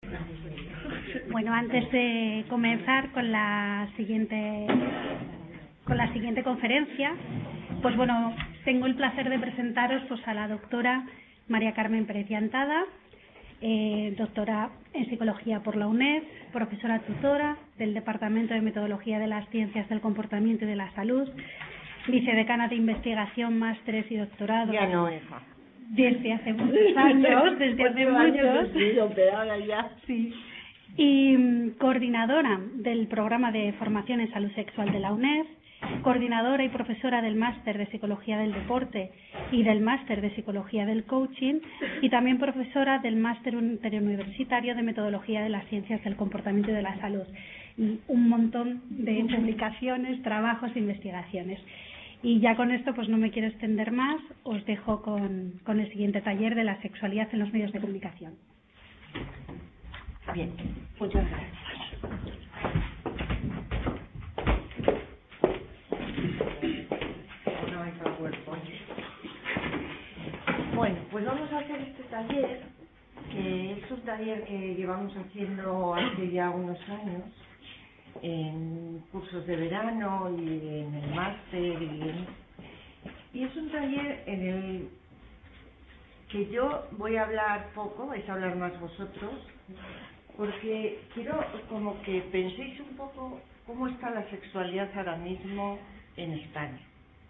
Bueno, antes de comenzar con la siguiente conferencia, pues bueno, tengo el placer de presentaros pues a la doctora María Carmen Pérez Llantada, doctora en Psicología por la UNED, profesora tutora del Departamento de Metodología de las Ciencias del Comportamiento y de la Salud, vicedecana de Investigación, másteres y doctorado. Ya no, hija. Desde hace muchos años, pero ahora ya. Sí. Y coordinadora del programa de formación en salud sexual de la UNED, coordinadora y profesora del máster de Psicología del Deporte y del máster de Psicología del Coaching, y también profesora del máster interuniversitario de Metodología de las Ciencias del Comportamiento y de la Salud. Y un montón de publicaciones, trabajos e investigaciones. Y ya con esto pues no me quiero extender más, os dejo con el siguiente taller de la sexualidad en los medios de comunicación. Bien, muchas gracias. Bueno, pues vamos a hacer este taller, que es un taller que llevamos haciendo hace ya unos años, en cursos de verano y en el máster, y es un taller en el que yo voy a hablar poco, vais a hablar más vosotros, porque quiero como que penséis un poco cómo está la sexualidad ahora mismo en España.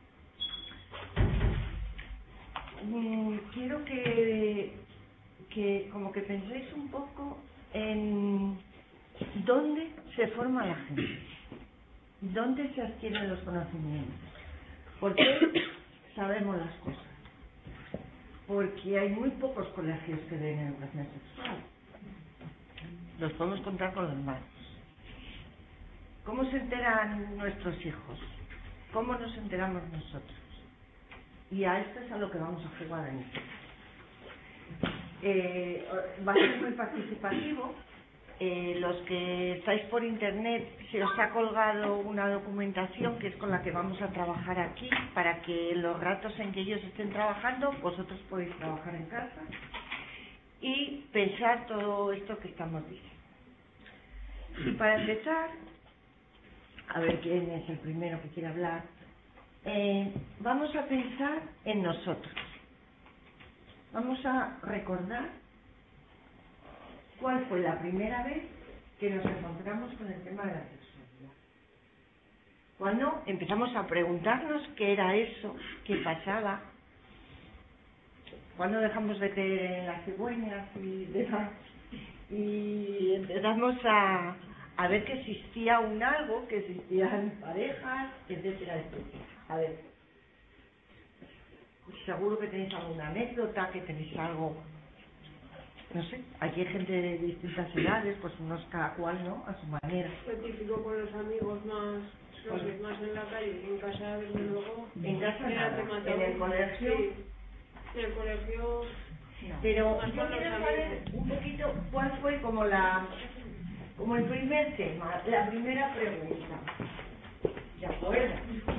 Quiero que como que penséis un poco en dónde se forma la gente, dónde se adquieren los conocimientos, porque sabemos las cosas, porque hay muy pocos colegios que den educación sexual, los podemos contar con las manos. ¿Cómo se enteran nuestros hijos? ¿Cómo nos enteramos nosotros? Y a esto es a lo que vamos a jugar en esto. Va a ser muy participativo. Los que estáis por internet, se os ha colgado una documentación que es con la que vamos a trabajar aquí, para que en los ratos en que ellos estén trabajando, vosotros podéis trabajar en casa y pensar todo esto que estamos diciendo. Y para empezar, a ver quién es el primero que quiere hablar, vamos a pensar en nosotros. Vamos a recordar cuál fue la primera vez que nos encontramos con el tema de la sexualidad. Cuando empezamos a preguntarnos qué era eso, qué pasaba, cuando dejamos de creer en las cigüeñas y empezamos a ver que existía un algo, que existían parejas, etcétera, etcétera. A ver, seguro que tenéis alguna anécdota, que tenéis algo, no sé, aquí hay gente de distintas edades, pues unos cada cual, ¿no?, a su manera. Lo típico con los amigos más, los que más en la calle, en casa desde luego. En casa nada, en el colegio. Sí. En el colegio. No. Pero yo quiero saber un poquito cuál fue como el primer tema, la primera pregunta. ¿De acuerdo?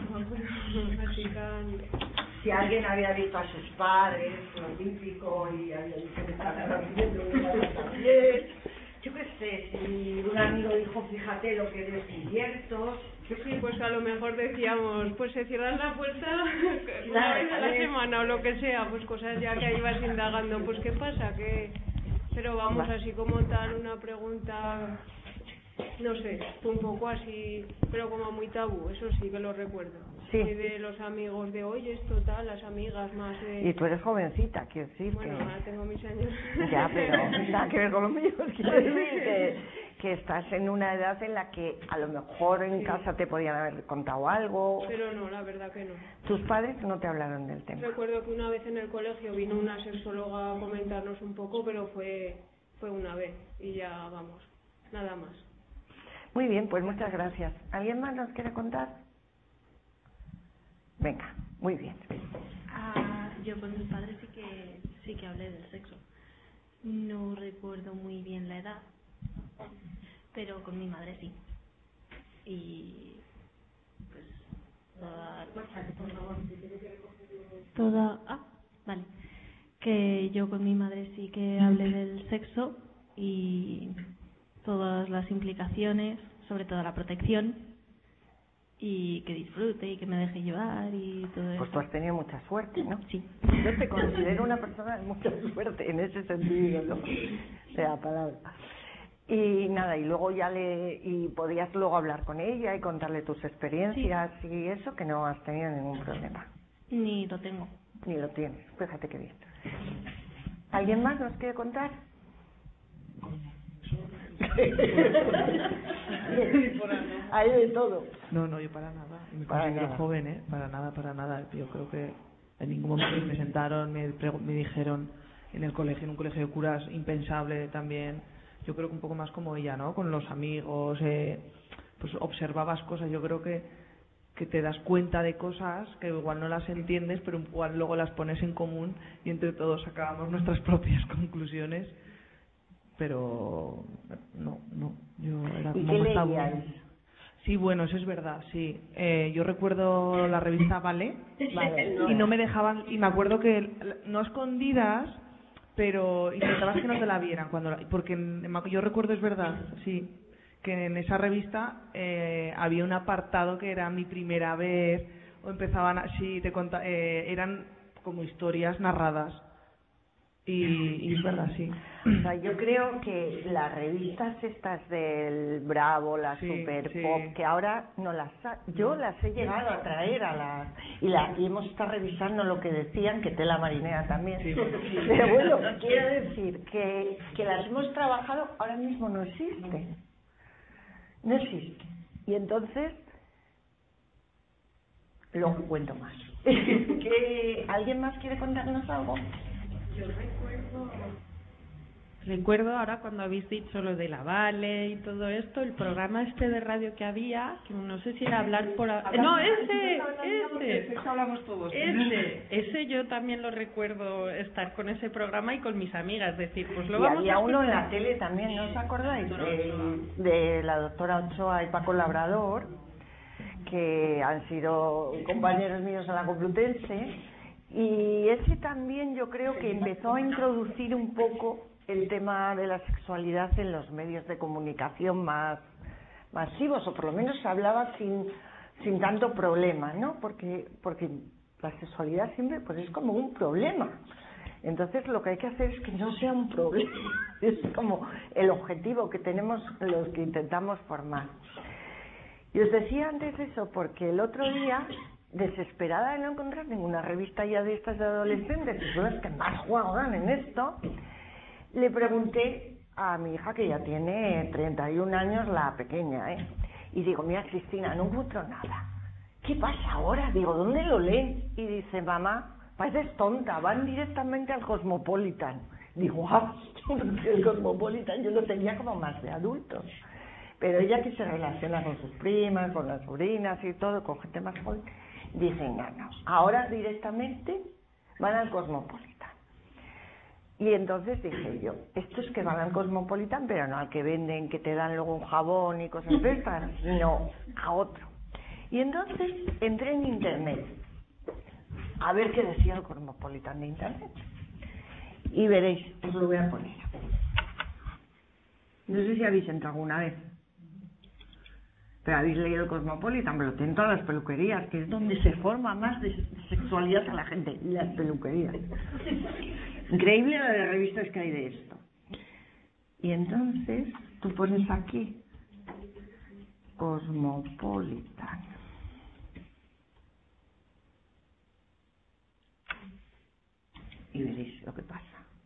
Si alguien había visto a sus padres, lo típico, y había dicho que estaban viviendo también. Yo qué sé, si un amigo dijo, fíjate lo que descubiertos. Sí, pues a lo mejor decíamos, pues se cierran la puerta una vez a la semana o lo que sea, pues cosas ya que ibas indagando, pues qué pasa, pero vamos, así como tal, una pregunta, no sé, fue un poco así, pero como muy tabú, eso sí que lo recuerdo. Sí. Y de los amigos de hoy, esto tal, las amigas más de... Y tú eres jovencita, quiero decir. Bueno, ahora tengo mis años. Ya, pero nada que ver con los míos, quiero decir que estás en una edad en la que a lo mejor en casa te podían haber contado algo. Pero no, la verdad que no. ¿Tus padres no te hablaron del tema? Recuerdo que una vez en el colegio vino una sexóloga a comentarnos un poco, pero fue una vez y ya vamos, nada más. Muy bien, pues muchas gracias. ¿Alguien más nos quiere contar? Venga, muy bien. Yo con mis padres sí que hablé del sexo. No recuerdo muy bien la edad, pero con mi madre sí. Y pues vale. Que yo con mi madre sí que hablé del sexo y todas las implicaciones, sobre todo la protección, y que disfrute y que me deje llevar y todo eso. Pues tú has tenido mucha suerte, ¿no? Sí. Yo te considero una persona de mucha suerte en ese sentido, ¿no? De la palabra. Y nada, y luego y podías luego hablar con ella y contarle tus experiencias y eso, que no has tenido ningún problema. Ni lo tengo. Ni lo tienes, fíjate qué bien. ¿Alguien más nos quiere contar? Hay de todo. No, yo para nada. Me Para considero nada. joven, ¿eh? Para nada. Yo creo que en ningún momento me sentaron, me dijeron en el colegio, en un colegio de curas, impensable también. Yo creo que un poco más como ella, ¿no? Con los amigos, pues observabas cosas. Yo creo que te das cuenta de cosas que igual no las entiendes, pero igual luego las pones en común y entre todos sacábamos nuestras propias conclusiones. Pero no, yo era ¿Y como qué más tabú. leíais? Sí, bueno, eso es verdad, sí. Yo recuerdo la revista Vale, y no me dejaban, y me acuerdo que no escondidas, pero intentabas que no te la vieran porque yo recuerdo, es verdad, sí, que en esa revista había un apartado que era mi primera vez, o empezaban así, eran como historias narradas. Y es verdad, sí. O sea, yo creo que las revistas estas del Bravo, la Super Pop, que ahora no yo las he llegado a traer y hemos estado revisando lo que decían, que tela marinera también. Sí. Pero bueno, quiero decir que las hemos trabajado, ahora mismo no existen. No existe. Y entonces, luego cuento más. ¿Alguien más quiere contarnos algo? Yo recuerdo ahora cuando habéis dicho lo de la Vale y todo esto, el programa este de radio que había, que no sé si era hablar por... No, ese hablamos todos. Ese yo también lo recuerdo, estar con ese programa y con mis amigas, decir, pues lo vamos a... Y había uno en la tele también, ¿no os acordáis? De la doctora Ochoa y Paco Labrador, que han sido compañeros míos en la Complutense. Y ese también yo creo que empezó a introducir un poco el tema de la sexualidad en los medios de comunicación más masivos, o por lo menos se hablaba sin tanto problema, ¿no? Porque la sexualidad siempre pues es como un problema. Entonces lo que hay que hacer es que no sea un problema. Es como el objetivo que tenemos los que intentamos formar. Y os decía antes eso porque el otro día, desesperada de no encontrar ninguna revista ya de estas de adolescentes, que son las que más juegan en esto, le pregunté a mi hija, que ya tiene 31 años, la pequeña, y digo, mira Cristina, no encuentro nada. ¿Qué pasa ahora? Digo, ¿dónde lo leen? Y dice, mamá, pareces tonta, van directamente al Cosmopolitan. Digo, el Cosmopolitan yo lo tenía como más de adultos. Pero ella, que se relaciona con sus primas, con las sobrinas y todo, con gente más joven, dice, no, ahora directamente van al Cosmopolitan. Y entonces dije yo, estos que van al Cosmopolitan, pero no al que venden, que te dan luego un jabón y cosas de estas, no, a otro. Y entonces entré en internet a ver qué decía el Cosmopolitan de internet. Y veréis, os lo voy a poner. No sé si habéis entrado alguna vez, pero habéis leído el Cosmopolitan, pero lo tienen todas las peluquerías, que es donde se forma más de sexualidad a la gente, las peluquerías. Increíble la de revistas que hay de esto. Y entonces tú pones aquí Cosmopolitan. Y veréis lo que pasa.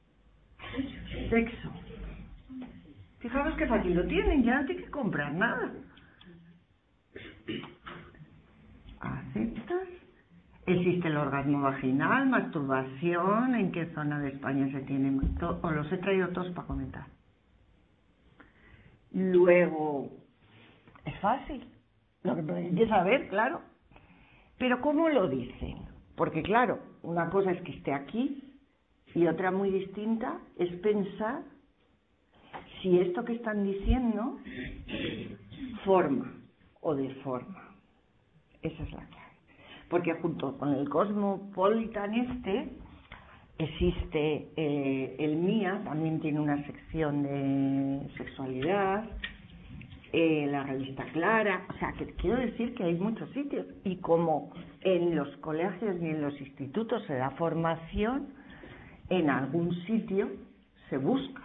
Sexo. Fijaros que fácil lo tienen, ya no tienen que comprar nada. ¿Aceptas? Existe el orgasmo vaginal, masturbación, ¿en qué zona de España se tiene? Os los he traído todos para comentar. Luego, es fácil, lo que hay que saber, claro. Pero ¿cómo lo dicen? Porque claro, una cosa es que esté aquí y otra muy distinta es pensar si esto que están diciendo forma o deforma. Esa es la clave. Porque junto con el Cosmopolitan existe el MIA, también tiene una sección de sexualidad, la revista Clara, o sea, que quiero decir que hay muchos sitios, y como en los colegios y en los institutos se da formación, en algún sitio se busca.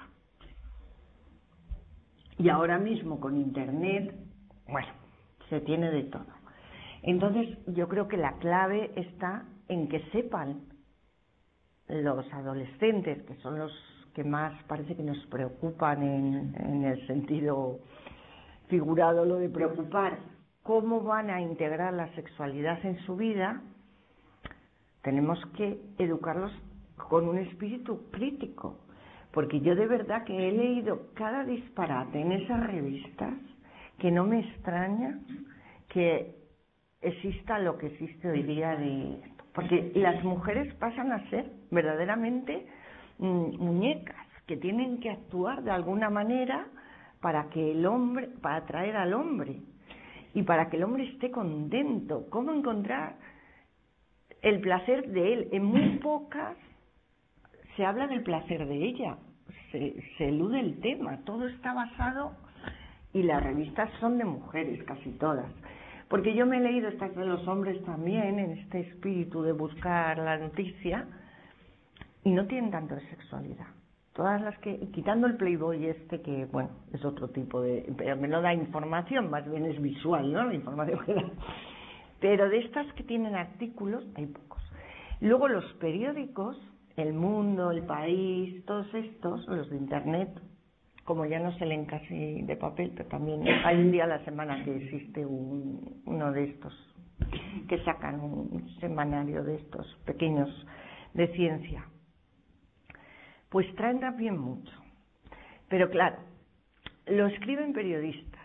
Y ahora mismo con internet, bueno, se tiene de todo. Entonces yo creo que la clave está en que sepan los adolescentes, que son los que más parece que nos preocupan en el sentido figurado, lo de preocupar, cómo van a integrar la sexualidad en su vida. Tenemos que educarlos con un espíritu crítico, porque yo de verdad que he leído cada disparate en esas revistas que no me extraña que exista lo que existe hoy día de esto, porque las mujeres pasan a ser verdaderamente muñecas que tienen que actuar de alguna manera para que el hombre, para atraer al hombre y para que el hombre esté contento. ¿Cómo encontrar el placer de él? En muy pocas se habla del placer de ella, se elude el tema, todo está basado, y las revistas son de mujeres, casi todas, porque yo me he leído estas de los hombres también, en este espíritu de buscar la noticia, y no tienen tanto de sexualidad. Todas las que, quitando el Playboy que, bueno, es otro tipo de, pero me lo da información, más bien es visual, ¿no?, la información que da. Pero de estas que tienen artículos, hay pocos. Luego los periódicos, El Mundo, El País, todos estos, los de Internet, como ya no se leen casi de papel, pero también hay un día a la semana que existe uno de estos, que sacan un semanario de estos pequeños de ciencia. Pues traen también mucho. Pero claro, lo escriben periodistas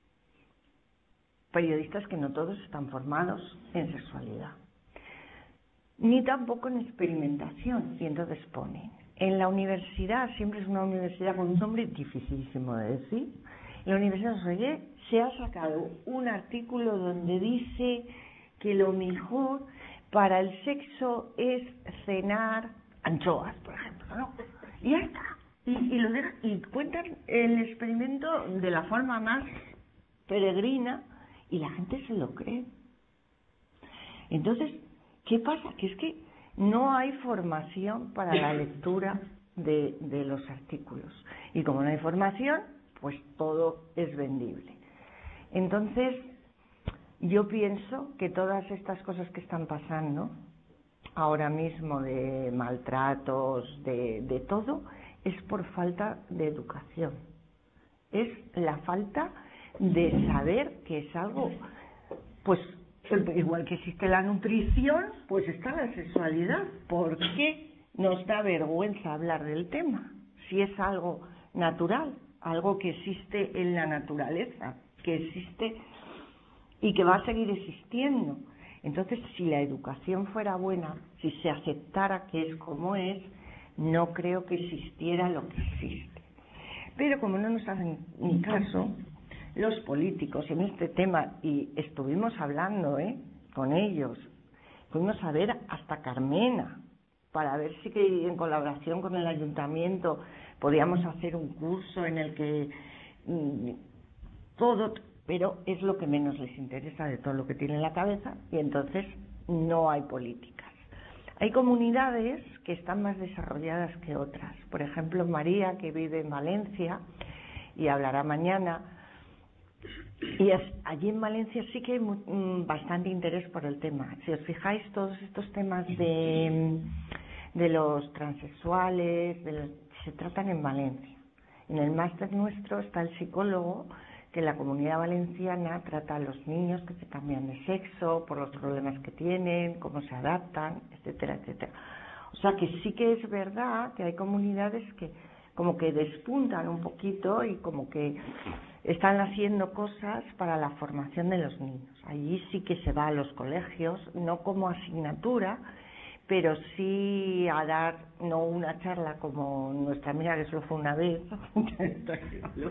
que no todos están formados en sexualidad, ni tampoco en experimentación, y entonces ponen, en la universidad, siempre es una universidad con un nombre dificilísimo de decir, en la Universidad de Soye se ha sacado un artículo donde dice que lo mejor para el sexo es cenar anchoas, por ejemplo, ¿no? Y ya está. Y cuentan el experimento de la forma más peregrina y la gente se lo cree. Entonces, ¿qué pasa? Que es que no hay formación para la lectura de los artículos. Y como no hay formación, pues todo es vendible. Entonces, yo pienso que todas estas cosas que están pasando ahora mismo, de maltratos, de todo, es por falta de educación. Es la falta de saber que es algo, pues igual que existe la nutrición, pues está la sexualidad. ¿Por qué nos da vergüenza hablar del tema? Si es algo natural, algo que existe en la naturaleza, que existe y que va a seguir existiendo. Entonces, si la educación fuera buena, si se aceptara que es como es, no creo que existiera lo que existe. Pero como no nos hacen ni caso los políticos en este tema, y estuvimos hablando con ellos, fuimos a ver hasta Carmena, para ver si que en colaboración con el ayuntamiento podíamos hacer un curso en el que todo, pero es lo que menos les interesa de todo lo que tiene en la cabeza, y entonces no hay políticas. Hay comunidades que están más desarrolladas que otras. Por ejemplo, María, que vive en Valencia y hablará mañana, y allí en Valencia sí que hay bastante interés por el tema. Si os fijáis, todos estos temas de los transexuales se tratan en Valencia. En el máster nuestro está el psicólogo que en la Comunidad Valenciana trata a los niños que se cambian de sexo por los problemas que tienen, cómo se adaptan, etcétera, etcétera. O sea que sí que es verdad que hay comunidades que como que despuntan un poquito y como que están haciendo cosas para la formación de los niños. Allí sí que se va a los colegios, no como asignatura, pero sí a dar, no una charla como nuestra amiga que solo fue una vez,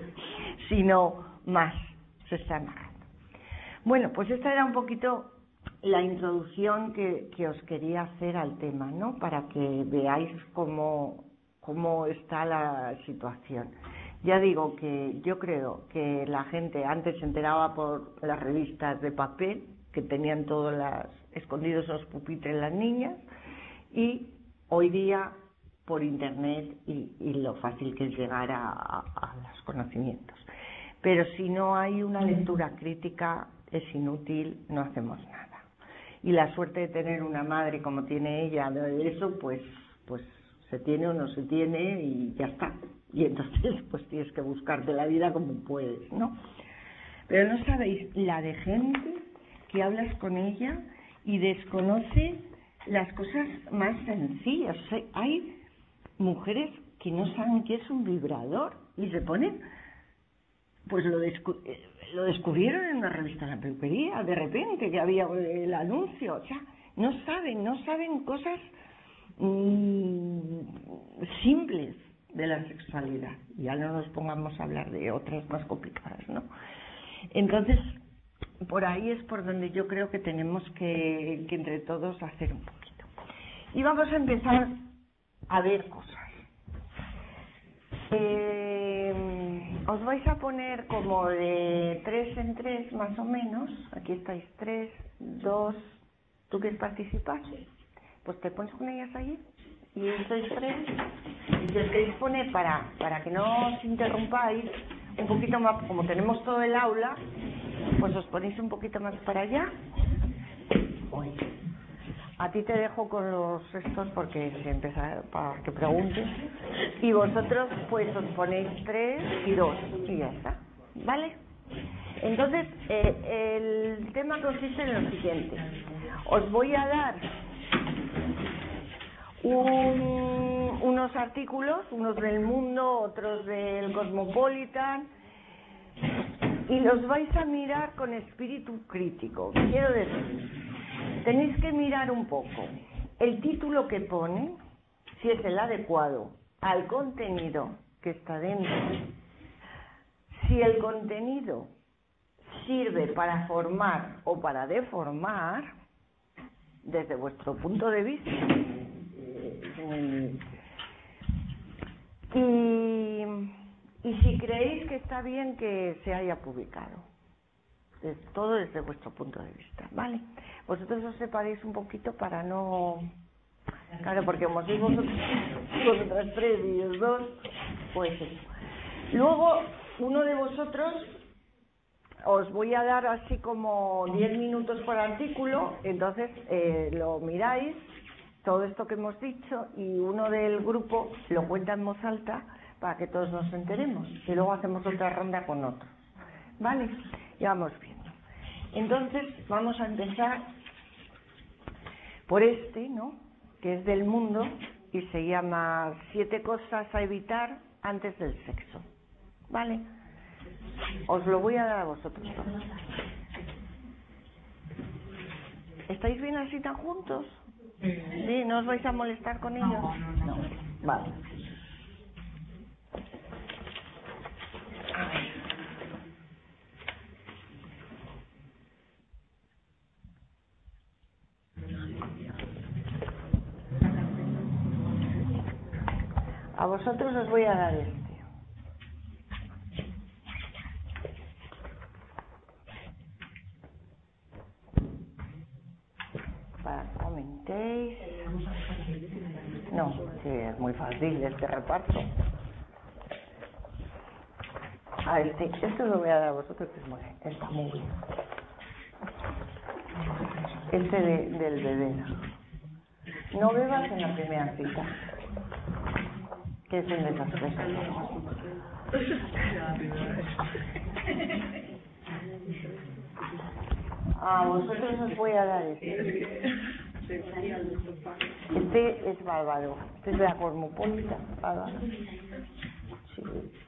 sino más, se están dando. Bueno, pues esta era un poquito la introducción que os quería hacer al tema, ¿no? Para que veáis cómo está la situación. Ya digo que yo creo que la gente antes se enteraba por las revistas de papel, que tenían todos escondidos en los pupitres las niñas, y hoy día por internet y lo fácil que es llegar a los conocimientos. Pero si no hay una lectura crítica es inútil, no hacemos nada. Y la suerte de tener una madre como tiene ella de eso, pues se tiene o no se tiene y ya está. Y entonces pues tienes que buscarte la vida como puedes, ¿no? Pero no sabéis la de gente que hablas con ella y desconoce las cosas más sencillas. O sea, hay mujeres que no saben qué es un vibrador y se ponen, pues lo descubrieron en una revista de la peluquería, de repente que había el anuncio. O sea, no saben cosas simples de la sexualidad. Ya no nos pongamos a hablar de otras más complicadas, ¿no? Entonces, por ahí es por donde yo creo que tenemos que entre todos hacer un poquito. Y vamos a empezar a ver cosas. Os vais a poner como de 3 en 3 más o menos. Aquí estáis 3, 2. ¿Tú quieres participar? Pues te pones con ellas allí y estáis 3. Y si os queréis poner para que no os interrumpáis un poquito más, como tenemos todo el aula, pues os ponéis un poquito más para allá. A ti te dejo con los estos porque se empieza para que preguntes. Y vosotros pues os ponéis 3 y 2 y ya está, ¿vale? Entonces el tema consiste en lo siguiente. Os voy a dar unos artículos, unos del Mundo, otros del Cosmopolitan, y los vais a mirar con espíritu crítico. Quiero decir, tenéis que mirar un poco el título que pone, si es el adecuado al contenido que está dentro, si el contenido sirve para formar o para deformar desde vuestro punto de vista. Y si creéis que está bien que se haya publicado. Todo desde vuestro punto de vista, ¿vale? Vosotros os separéis un poquito para no... Claro, porque como sois vosotras 3 y los 2, pues eso. Luego, uno de vosotros os voy a dar así como 10 minutos por artículo, entonces lo miráis, todo esto que hemos dicho, y uno del grupo lo cuenta en voz alta para que todos nos enteremos. Y luego hacemos otra ronda con otros, ¿vale? Ya vamos viendo. Entonces vamos a empezar por ¿no? Que es del Mundo y se llama 7 cosas a evitar antes del sexo, ¿vale? Os lo voy a dar a vosotros todos. ¿Estáis bien así tan juntos? ¿Sí? ¿No os vais a molestar con ellos? No. Vale. A ver. A vosotros os voy a dar para que comentéis. No, sí, es muy fácil este reparto. Esto lo voy a dar a vosotros, que está muy bien. Del bebé. No bebas en la primera cita, que es un desastre. A vosotros os voy a dar este. Este es bárbaro. Este es de la Cosmopolitan. Bárbaro. Sí.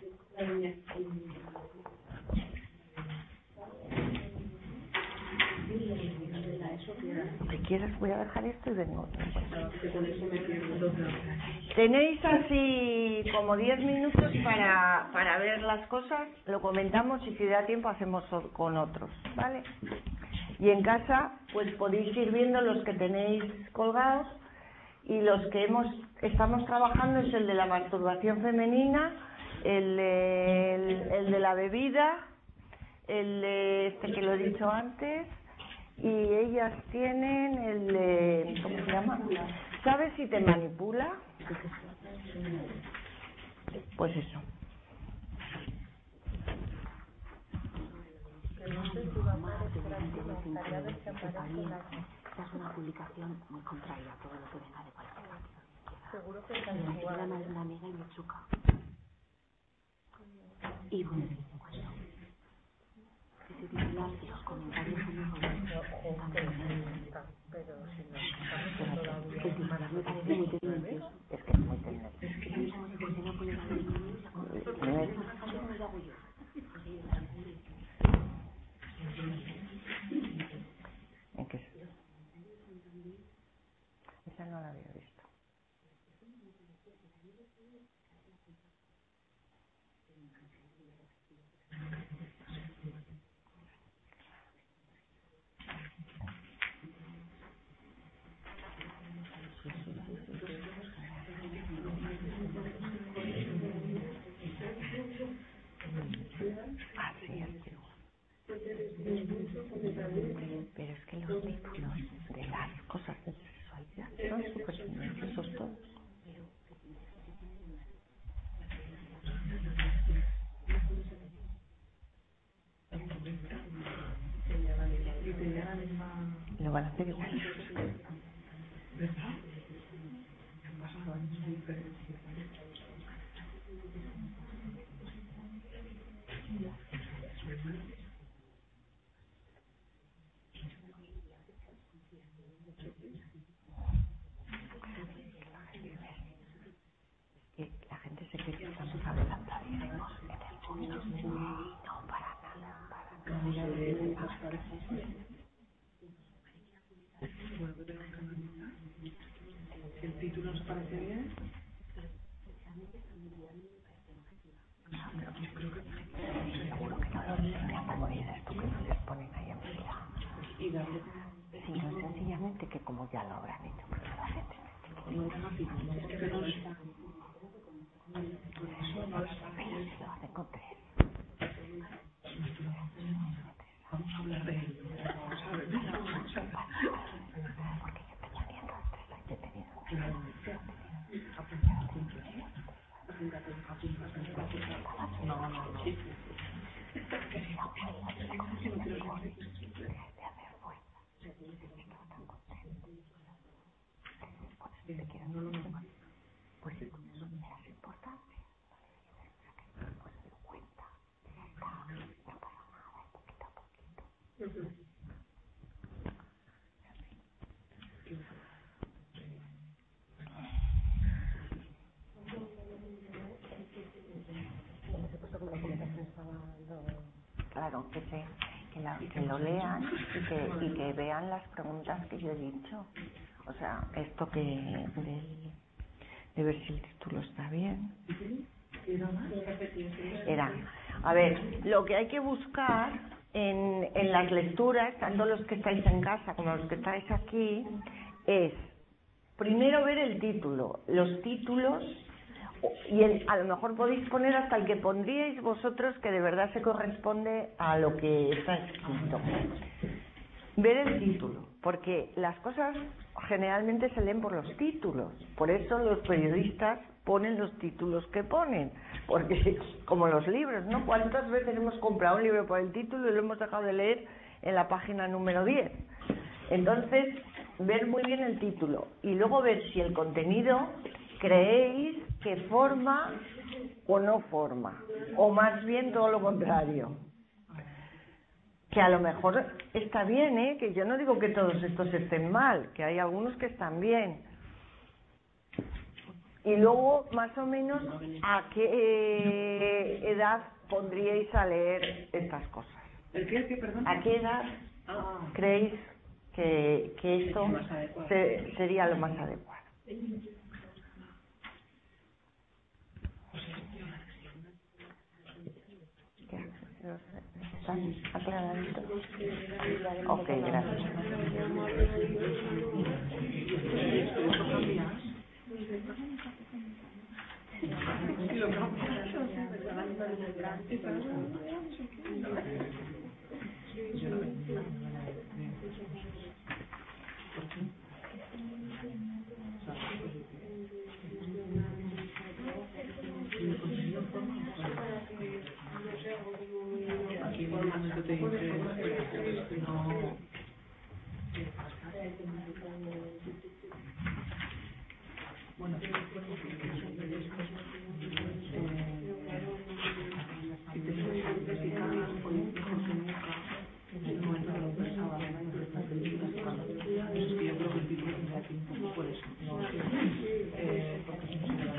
Si quieres voy a dejar esto y vengo. Tenéis así como 10 minutos para ver las cosas, lo comentamos y si da tiempo hacemos con otros, ¿vale? Y en casa pues podéis ir viendo los que tenéis colgados, y los que estamos trabajando es el de la masturbación femenina, el de la bebida, el de este que lo he dicho antes, y ellas tienen el de, ¿cómo se llama? ¿Sabes si te manipula? Pues eso. Es una publicación muy contraria a todo lo que venga de cualquier lado. Seguro que está la nega y me choca. Y bueno, ese titular y los comentarios son muy pero si no, el titular me parece muy tendencioso. Es que es muy tendencioso. Es que pensamos que se va a poner a ver lo hago yo. ¿En qué? Esa no la había visto. Ah, sí, antiguo. Pero es que los títulos de las cosas de sexualidad son súper tendenciosos todos. Lo van a hacer igual. La gente se cree que estamos hablando de iremos en el mundo. No, para nada, para nada. ¿El título nos parece bien? Seguro que no lo entienden, como dices tú, que no les ponen ahí en fila. Sino sencillamente que como ya lo habrán hecho, porque la gente lo hace con tres. Vamos a hablar de ello. Vamos a ver. Porque yo tenía viendo tres, he tenido. Pues sí, eso es importante. Pues se dio cuenta. No pasa nada, poquito a poquito. Claro, que lo lean y que vean las preguntas que yo he dicho. O sea, esto de ver si el título está bien. Era, a ver, lo que hay que buscar en las lecturas, tanto los que estáis en casa como los que estáis aquí, es primero ver el título, los títulos, y a lo mejor podéis poner hasta el que pondríais vosotros, que de verdad se corresponde a lo que está escrito. Ver el título, porque las cosas generalmente se leen por los títulos, por eso los periodistas ponen los títulos que ponen, porque como los libros, ¿no? ¿Cuántas veces hemos comprado un libro por el título y lo hemos dejado de leer en la página número 10? Entonces, ver muy bien el título y luego ver si el contenido creéis que forma o no forma, o más bien todo lo contrario. Que a lo mejor está bien, que yo no digo que todos estos estén mal, que hay algunos que están bien. Y luego, más o menos, ¿a qué edad pondríais a leer estas cosas? ¿El qué, perdón? ¿A qué edad creéis que esto sería lo más adecuado? ¿Están aclaraditos? Ok, gracias. Aquí normalmente te dice no. Bueno, si te necesitas poner mejor que nunca en el momento que lo pensaba, es que yo creo que el título tendría que ir un poco por eso, ¿no? Porque es un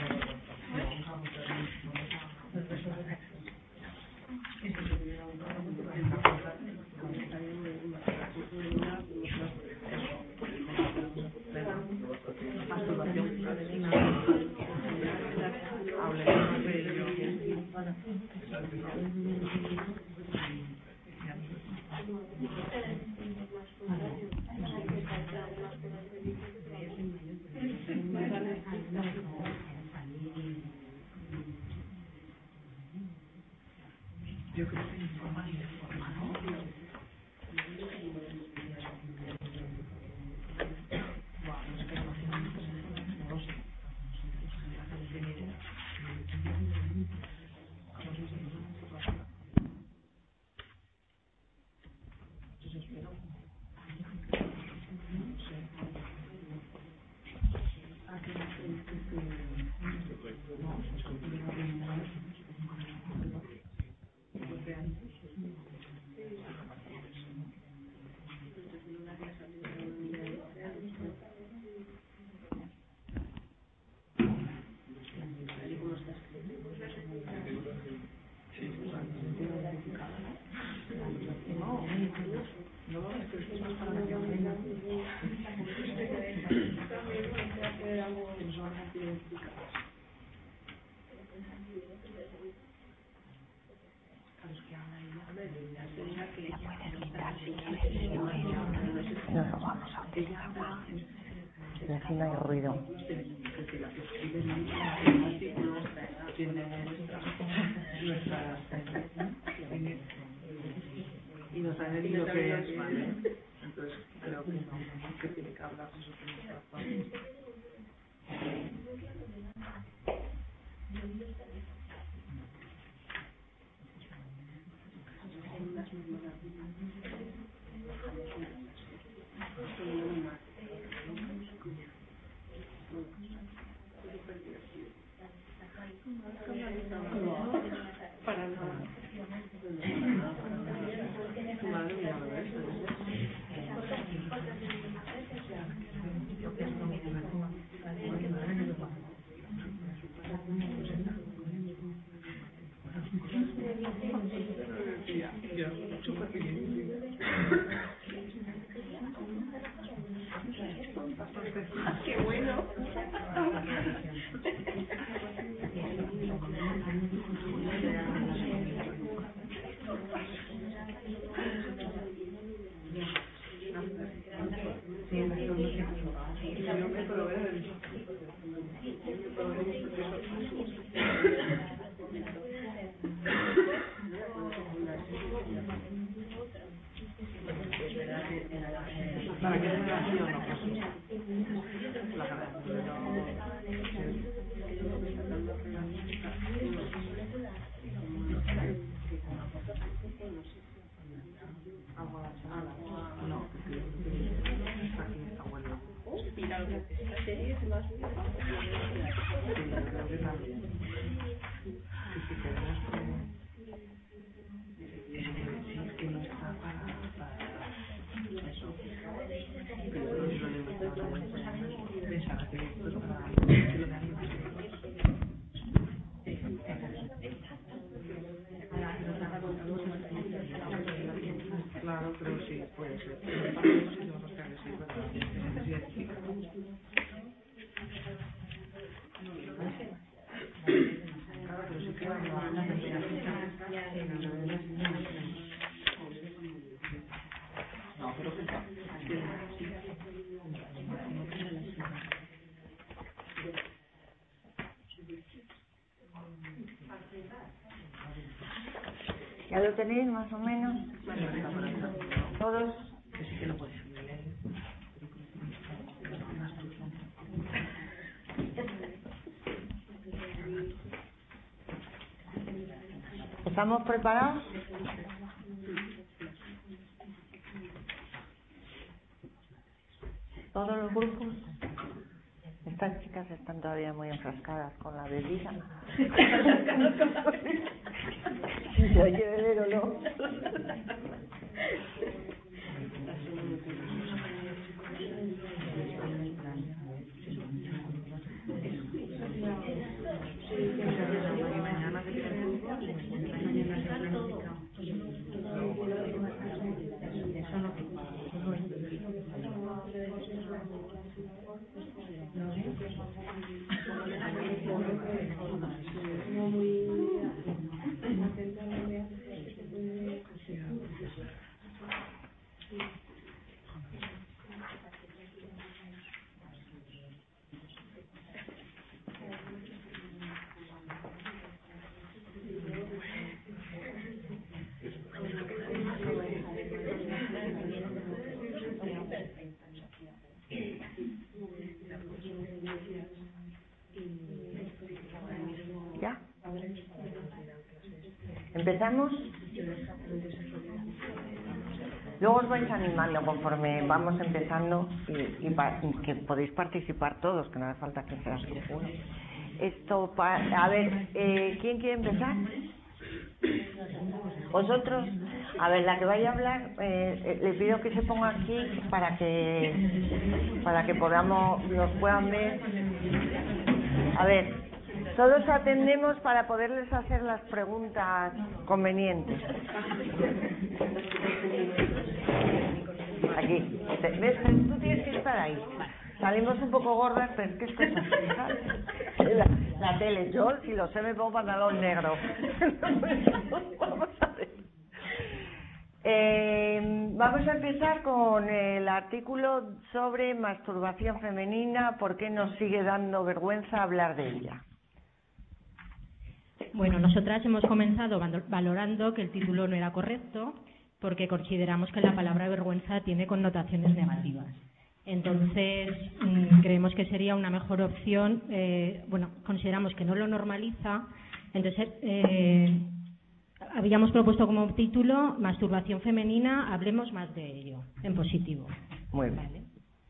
yo creo que informa y deforma, ¿no? Y así no hay ruido. Y no sabe ni lo que es, ¿vale? Entonces creo que no, que tiene que hablar con su para nada. Madre mía, lo ves. Qué bueno. ¿Para qué generación? La no, porque está aquí, está bueno. Mira, esta serie es más bien. Creo que también. Que si queremos es que no está para eso. Pero no lo he pensaba que esto es para lo de alguien. Claro, pero sí, puede ser. Para eso sí vamos a estar así, claro, pero sí que va a ¿Ya lo tenéis más o menos? ¿Todos? ¿Estamos preparados? ¿Todos los grupos? Estas chicas están todavía muy enfrascadas con la bebida. Si se hay que beber o no. ¿Ya? ¿Empezamos? Luego os vais animando conforme vamos empezando y que podéis participar todos, que no hace falta que seas uno. A ver, ¿quién quiere empezar? ¿Vosotros? A ver, la que vaya a hablar, le pido que se ponga aquí para que nos puedan ver. A ver, todos atendemos para poderles hacer las preguntas convenientes. Aquí, ¿ves? Tú tienes que estar ahí. Salimos un poco gordas, pero es que esto es así. La tele, yo si lo sé me pongo pantalón negro. Vamos a ver. Vamos a empezar con el artículo sobre masturbación femenina, ¿por qué nos sigue dando vergüenza hablar de ella? Bueno, nosotras hemos comenzado valorando que el título no era correcto porque consideramos que la palabra vergüenza tiene connotaciones negativas. Entonces, creemos que sería una mejor opción, consideramos que no lo normaliza, entonces habíamos propuesto como título masturbación femenina, hablemos más de ello, en positivo. Muy bien. Vale.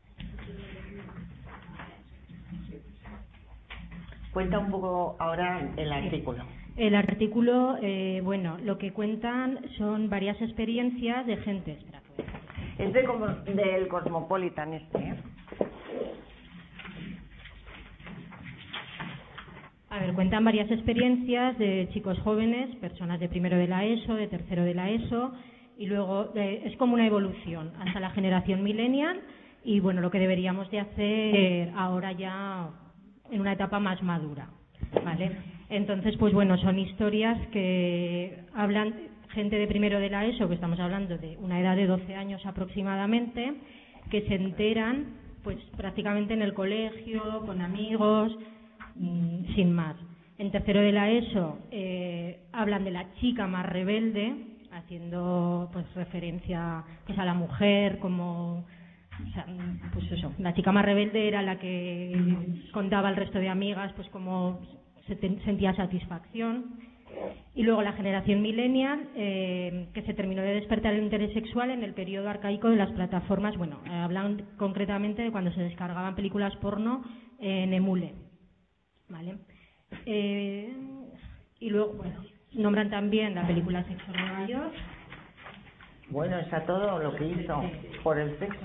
Cuenta un poco ahora el artículo. El artículo, lo que cuentan son varias experiencias de gente. Es del Cosmopolitan A ver, cuentan varias experiencias de chicos jóvenes, personas de primero de la ESO, de tercero de la ESO, y luego es como una evolución hasta la generación millennial y bueno, lo que deberíamos de hacer ahora ya en una etapa más madura, ¿vale? Entonces, pues bueno, son historias que hablan gente de primero de la ESO, que estamos hablando de una edad de 12 años aproximadamente, que se enteran pues prácticamente en el colegio, con amigos, sin más. En tercero de la ESO hablan de la chica más rebelde, haciendo pues referencia pues a la mujer como... O sea, pues eso, la chica más rebelde era la que contaba al resto de amigas pues cómo sentía satisfacción. Y luego la generación millennial, que se terminó de despertar el interés sexual en el periodo arcaico de las plataformas. Bueno, hablan concretamente de cuando se descargaban películas porno en Emule, ¿vale? Y luego, bueno, nombran también la película Sexo en Nueva York. Bueno, está todo lo que hizo por el sexo.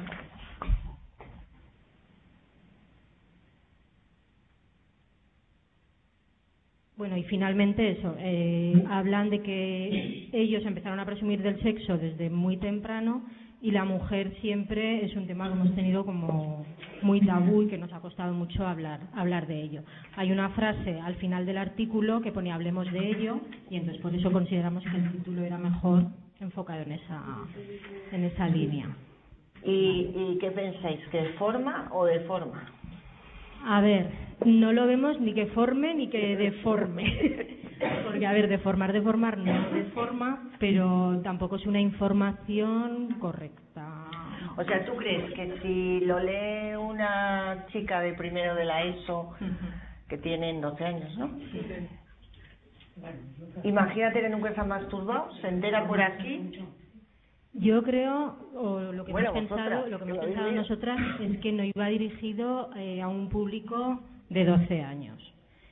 Bueno, y finalmente eso, hablan de que ellos empezaron a presumir del sexo desde muy temprano y la mujer siempre es un tema que hemos tenido como muy tabú y que nos ha costado mucho hablar de ello. Hay una frase al final del artículo que pone hablemos de ello y entonces por eso consideramos que el título era mejor enfocado en esa línea. ¿Y qué pensáis? ¿Que es forma o de forma? A ver, no lo vemos ni que forme ni que deforme. Porque, a ver, deformar no deforma, pero tampoco es una información correcta. O sea, ¿tú crees que si lo lee una chica de primero de la ESO, que tienen 12 años, ¿no? Sí. Imagínate que nunca se ha masturbado, se entera por aquí. Yo creo, o lo que hemos pensado nosotras, es que no iba dirigido a un público de 12 años.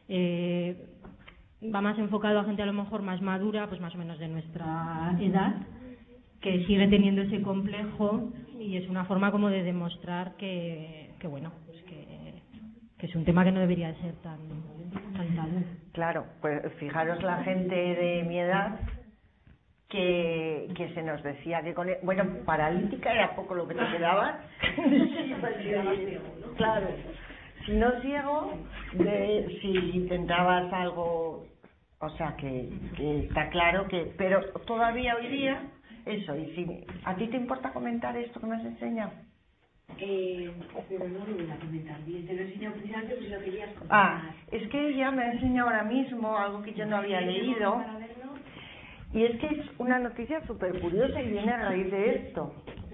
Va más enfocado a gente a lo mejor más madura, pues más o menos de nuestra edad, que sigue teniendo ese complejo, y es una forma como de demostrar que bueno, pues que es un tema que no debería de ser tan tabú. Claro, pues fijaros la gente de mi edad que se nos decía que bueno, paralítica era poco lo que te quedaba. Claro, si no ciego, si intentabas algo, o sea que está claro que, pero todavía hoy día, eso, y si ¿a ti te importa comentar esto que me has enseñado? Pero no lo voy a comentar bien, te lo he enseñado precisamente porque lo querías comentar. Es que ella me ha enseñado ahora mismo algo que yo no había leído, y es que es una noticia súper curiosa y viene a raíz de esto.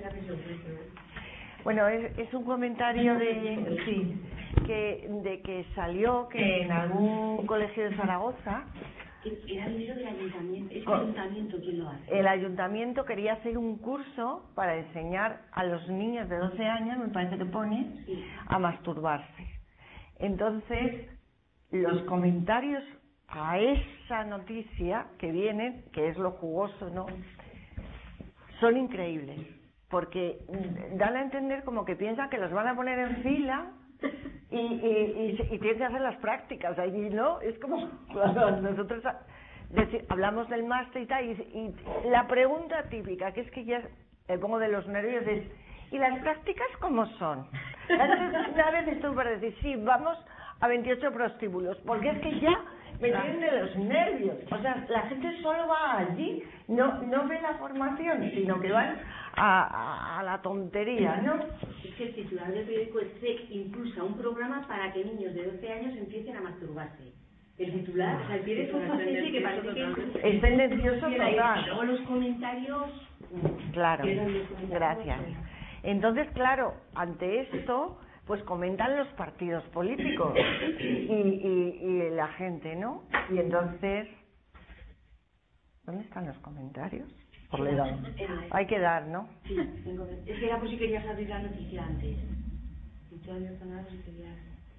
Bueno, es un comentario de que salió que en algún colegio de Zaragoza era dinero del ayuntamiento. ¿Es el ayuntamiento quien lo hace? El ayuntamiento quería hacer un curso para enseñar a los niños de 12 años, me parece que pone, a masturbarse. Entonces, los comentarios a esa noticia que vienen, que es lo jugoso, ¿no?, son increíbles, porque dan a entender como que piensan que los van a poner en fila y tienen que hacer las prácticas allí, ¿no? Es como cuando nosotros hablamos del máster y tal, y la pregunta típica, que es que ya me pongo de los nervios, es ¿y las prácticas cómo son? Entonces, una vez estuve para decir, sí, vamos a 28 prostíbulos, porque es que ya me tienen de los nervios. O sea, la gente solo va allí, no ve la formación, sino que van a la tontería, ¿no? Es que el titular del periódico es SEC impulsa un programa para que niños de 12 años empiecen a masturbarse. El titular, o sea, el pie de foto ese que parece que es tendencioso total. Y luego los comentarios... Claro, gracias. Entonces, claro, ante esto, pues comentan los partidos políticos y la gente, ¿no? Y entonces, ¿dónde están los comentarios? Por la edad. Hay que dar, ¿no? Sí, es que era por si querías abrir la noticia antes. Y tú abierto nada si querías...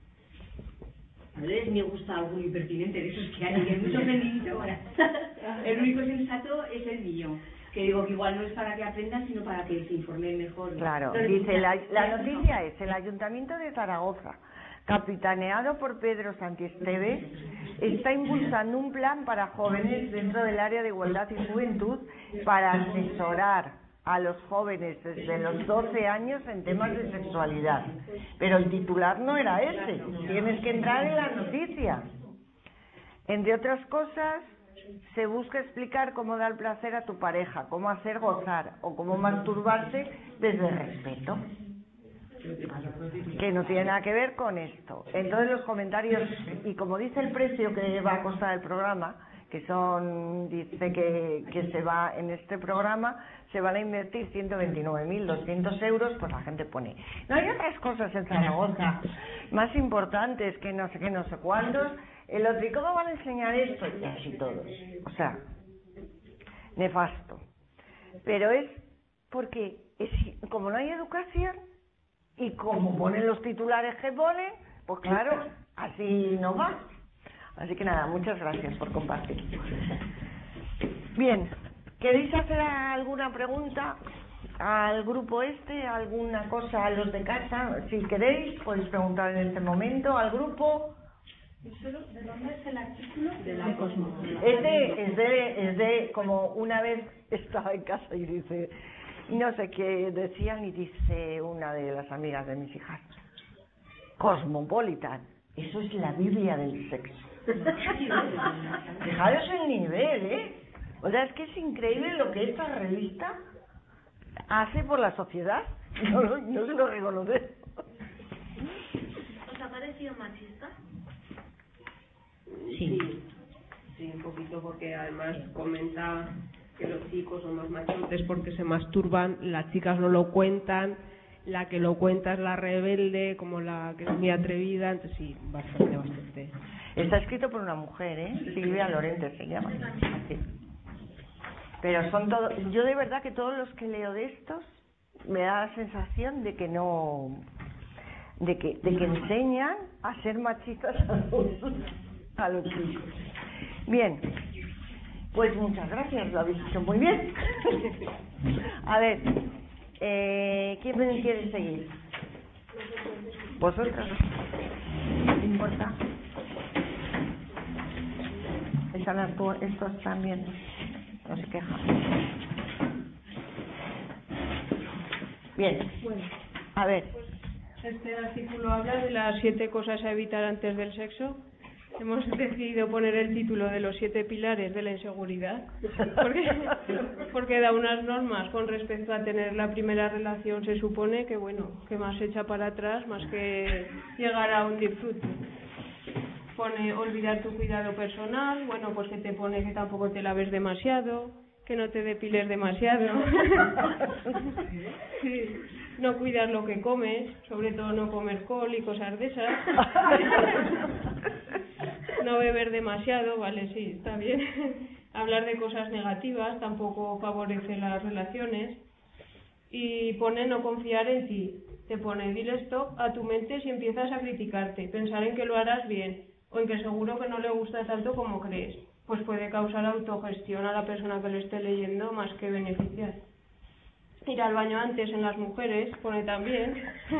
A ver, me gusta algo muy pertinente de esos que hay, que es mucho feminista ahora. El único sensato es el mío. Que digo que igual no es para que aprendan, sino para que se informen mejor, ¿no? Claro, dice, la noticia es, el Ayuntamiento de Zaragoza, capitaneado por Pedro Santiesteves, está impulsando un plan para jóvenes dentro del área de igualdad y juventud para asesorar a los jóvenes desde los 12 años en temas de sexualidad. Pero el titular no era ese, tienes que entrar en la noticia. Entre otras cosas, se busca explicar cómo dar placer a tu pareja, cómo hacer gozar o cómo masturbarse desde el respeto, que no tiene nada que ver con esto. Entonces los comentarios, y como dice el precio que va a costar el programa, que son, dice que se va en este programa, se van a invertir 129.200 euros, pues la gente pone, no hay otras cosas en Zaragoza más importantes que no sé qué, no sé cuántos. El otro, ¿y cómo van a enseñar esto? Y así todos. O sea, nefasto. Pero es porque como no hay educación y como ponen los titulares que ponen, pues claro, así no va. Así que nada, muchas gracias por compartir. Bien, ¿queréis hacer alguna pregunta al grupo alguna cosa a los de casa? Si queréis, podéis preguntar en este momento al grupo. ¿De dónde es el artículo? De la Cosmos. Es de como una vez estaba en casa y dice, no sé qué decían, y dice una de las amigas de mis hijas, Cosmopolitan, eso es la Biblia del sexo. Fijaros el nivel, O sea, es que es increíble lo que esta revista hace por la sociedad. No se lo reconoce. ¿Os ha parecido sido machista? Sí, un poquito, porque además comenta que los chicos son más machotes porque se masturban, las chicas no lo cuentan, la que lo cuenta es la rebelde, como la que es muy atrevida, entonces sí, bastante. Está escrito por una mujer, Silvia Lorente se llama. Sí. Pero son todos, yo de verdad que todos los que leo de estos me da la sensación de que no, de que enseñan a ser machistas a los chicos. Bien, pues muchas gracias, lo habéis hecho muy bien. A ver, ¿quién quiere seguir? ¿Vosotros? ¿No importa? Estos también no se quejan. Bien, a ver. Este artículo habla de las 7 cosas a evitar antes del sexo. Hemos decidido poner el título de los 7 pilares de la inseguridad, porque da unas normas con respecto a tener la primera relación. Se supone que, que más se echa para atrás, más que llegar a un disfrute. Pone olvidar tu cuidado personal, pues que te pone que tampoco te laves demasiado, que no te depiles demasiado, sí. No cuidar lo que comes, sobre todo no comer col y cosas de esas. No beber demasiado, vale, sí, está bien. Hablar de cosas negativas tampoco favorece las relaciones. Y pone no confiar en ti. Te pone dile stop a tu mente si empiezas a criticarte, pensar en que lo harás bien o en que seguro que no le gusta tanto como crees. Pues puede causar autogestión a la persona que lo esté leyendo más que beneficiar. Ir al baño antes en las mujeres, pone también.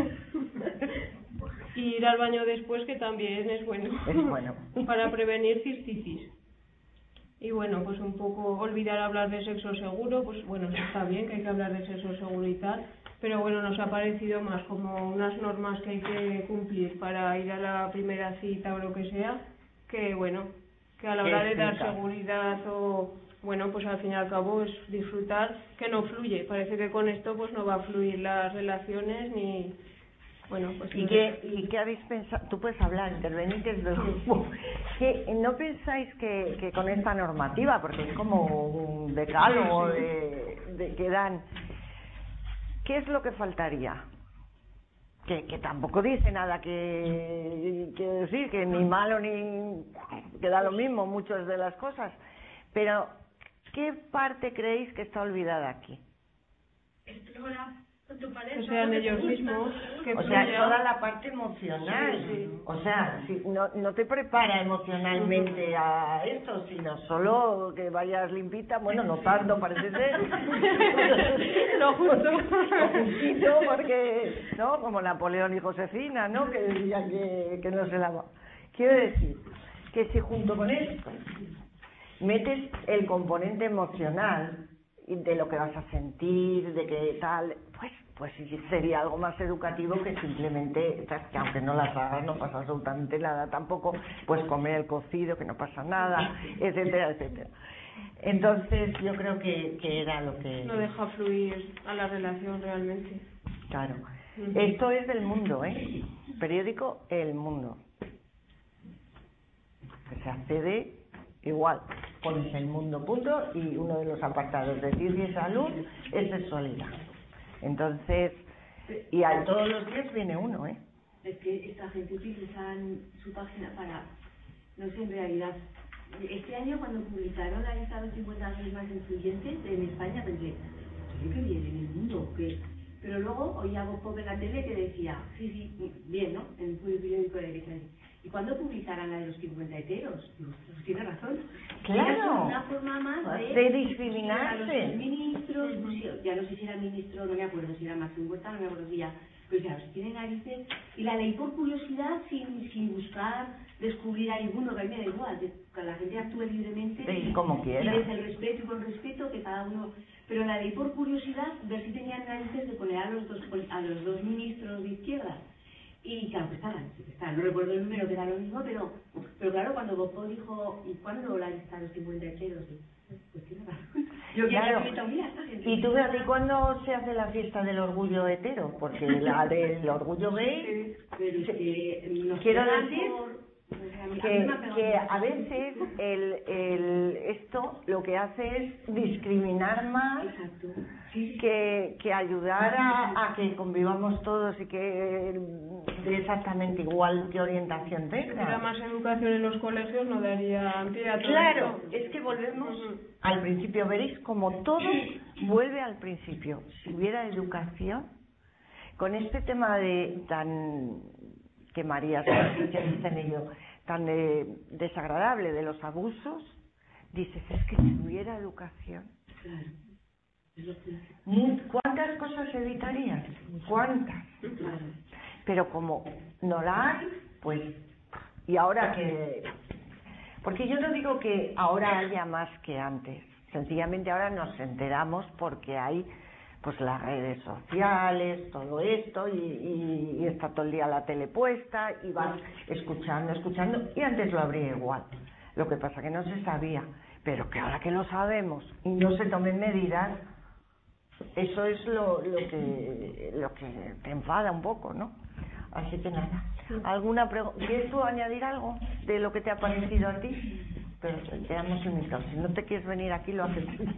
Y ir al baño después, que también es bueno. Es bueno. Para prevenir cistitis. Y pues un poco olvidar hablar de sexo seguro, pues está bien que hay que hablar de sexo seguro y tal, pero nos ha parecido más como unas normas que hay que cumplir para ir a la primera cita o lo que sea, que que a la hora de dar seguridad o pues al fin y al cabo es disfrutar, que no fluye. Parece que con esto no va a fluir las relaciones ni... ¿Y qué habéis pensado? Tú puedes hablar, intervenir desde el grupo. ¿No pensáis que con esta normativa, porque es como un decálogo de que dan, qué es lo que faltaría? Que tampoco dice nada que decir, que ni malo ni... que da lo mismo muchas de las cosas. Pero, ¿qué parte creéis que está olvidada aquí? Explora con tu pareja. Que sean ellos mismos. O sea, toda la parte emocional. Sí. O sea, si no te prepara emocionalmente a esto, sino solo que vayas limpita, no tanto, parece ser. Lo justo. Lo justito, porque, ¿no? Como Napoleón y Josefina, ¿no? Que decían que no se lava. Quiero decir que si junto con esto metes el componente emocional de lo que vas a sentir, de que tal, pues sí sería algo más educativo que simplemente, que aunque no las hagas no pasa absolutamente nada tampoco, pues comer el cocido, que no pasa nada, etcétera, etcétera. Entonces yo creo que era lo que... No deja fluir a la relación realmente. Claro. Esto es del Mundo, periódico El Mundo. Que se accede igual, pones El Mundo punto y uno de los apartados de ciencia y salud es sexualidad. Entonces, y a todos los días viene uno, Es que esta gente utiliza su página para, no sé, en realidad, este año cuando publicaron la lista de los 50 hombres más influyentes en España, pensé, ¿qué viene en El Mundo? Pero luego oía Bob Pop en la tele que decía, sí, bien, ¿no? En un periódico de derecha. ¿Y cuándo publicarán la de los 50 heteros? Digo, pues tiene razón. Claro. Es una forma más de discriminarse. A los ministros, ya no sé si era ministro, no me acuerdo si era Máximo Huerta, no me acuerdo si ya. Pero claro, si tienen narices. Y la ley por curiosidad, sin buscar descubrir a ninguno, que a mí me da igual, que la gente actúe libremente. Sí, como quiera. Y desde el respeto y con respeto, que cada uno. Pero la ley por curiosidad, ver si tenían narices de poner a los dos ministros de izquierda. Y claro, que estaban, no recuerdo el número que era lo mismo, pero claro, cuando Bopó dijo, ¿y cuándo la lista de los 50 heteros? Pues tiene razón. Yo claro. Que me esta gente. ¿Y tú, Beatriz, cuándo se hace la fiesta del orgullo hetero? Porque la del orgullo gay, pero es que quiero decir que a veces esto lo que hace es discriminar más. Exacto. Que ayudar a que convivamos todos y que de exactamente igual que orientación Si hubiera tenga. más educación en los colegios no daría pie a todo Claro, esto. es que volvemos al principio, veréis como todo vuelve al principio. Si hubiera educación, con este tema de tan, que María que dicen ellos, tan desagradable de los abusos, dices, es que si hubiera educación, Claro. ¿cuántas cosas evitarías? ¿Cuántas? Pero como no la hay, pues, y ahora que... Porque yo no digo que ahora haya más que antes, sencillamente ahora nos enteramos porque hay pues las redes sociales, todo esto, y está todo el día la tele puesta, y vas escuchando, y antes lo habría igual. Lo que pasa que no se sabía, pero que ahora que lo sabemos y no se tomen medidas, eso es lo que te enfada un poco, ¿no? Así que nada. ¿Alguna pregunta? ¿Quieres tú añadir algo de lo que te ha parecido a ti? Pero te quedamos limitados. Si no te quieres venir aquí, lo haces tú.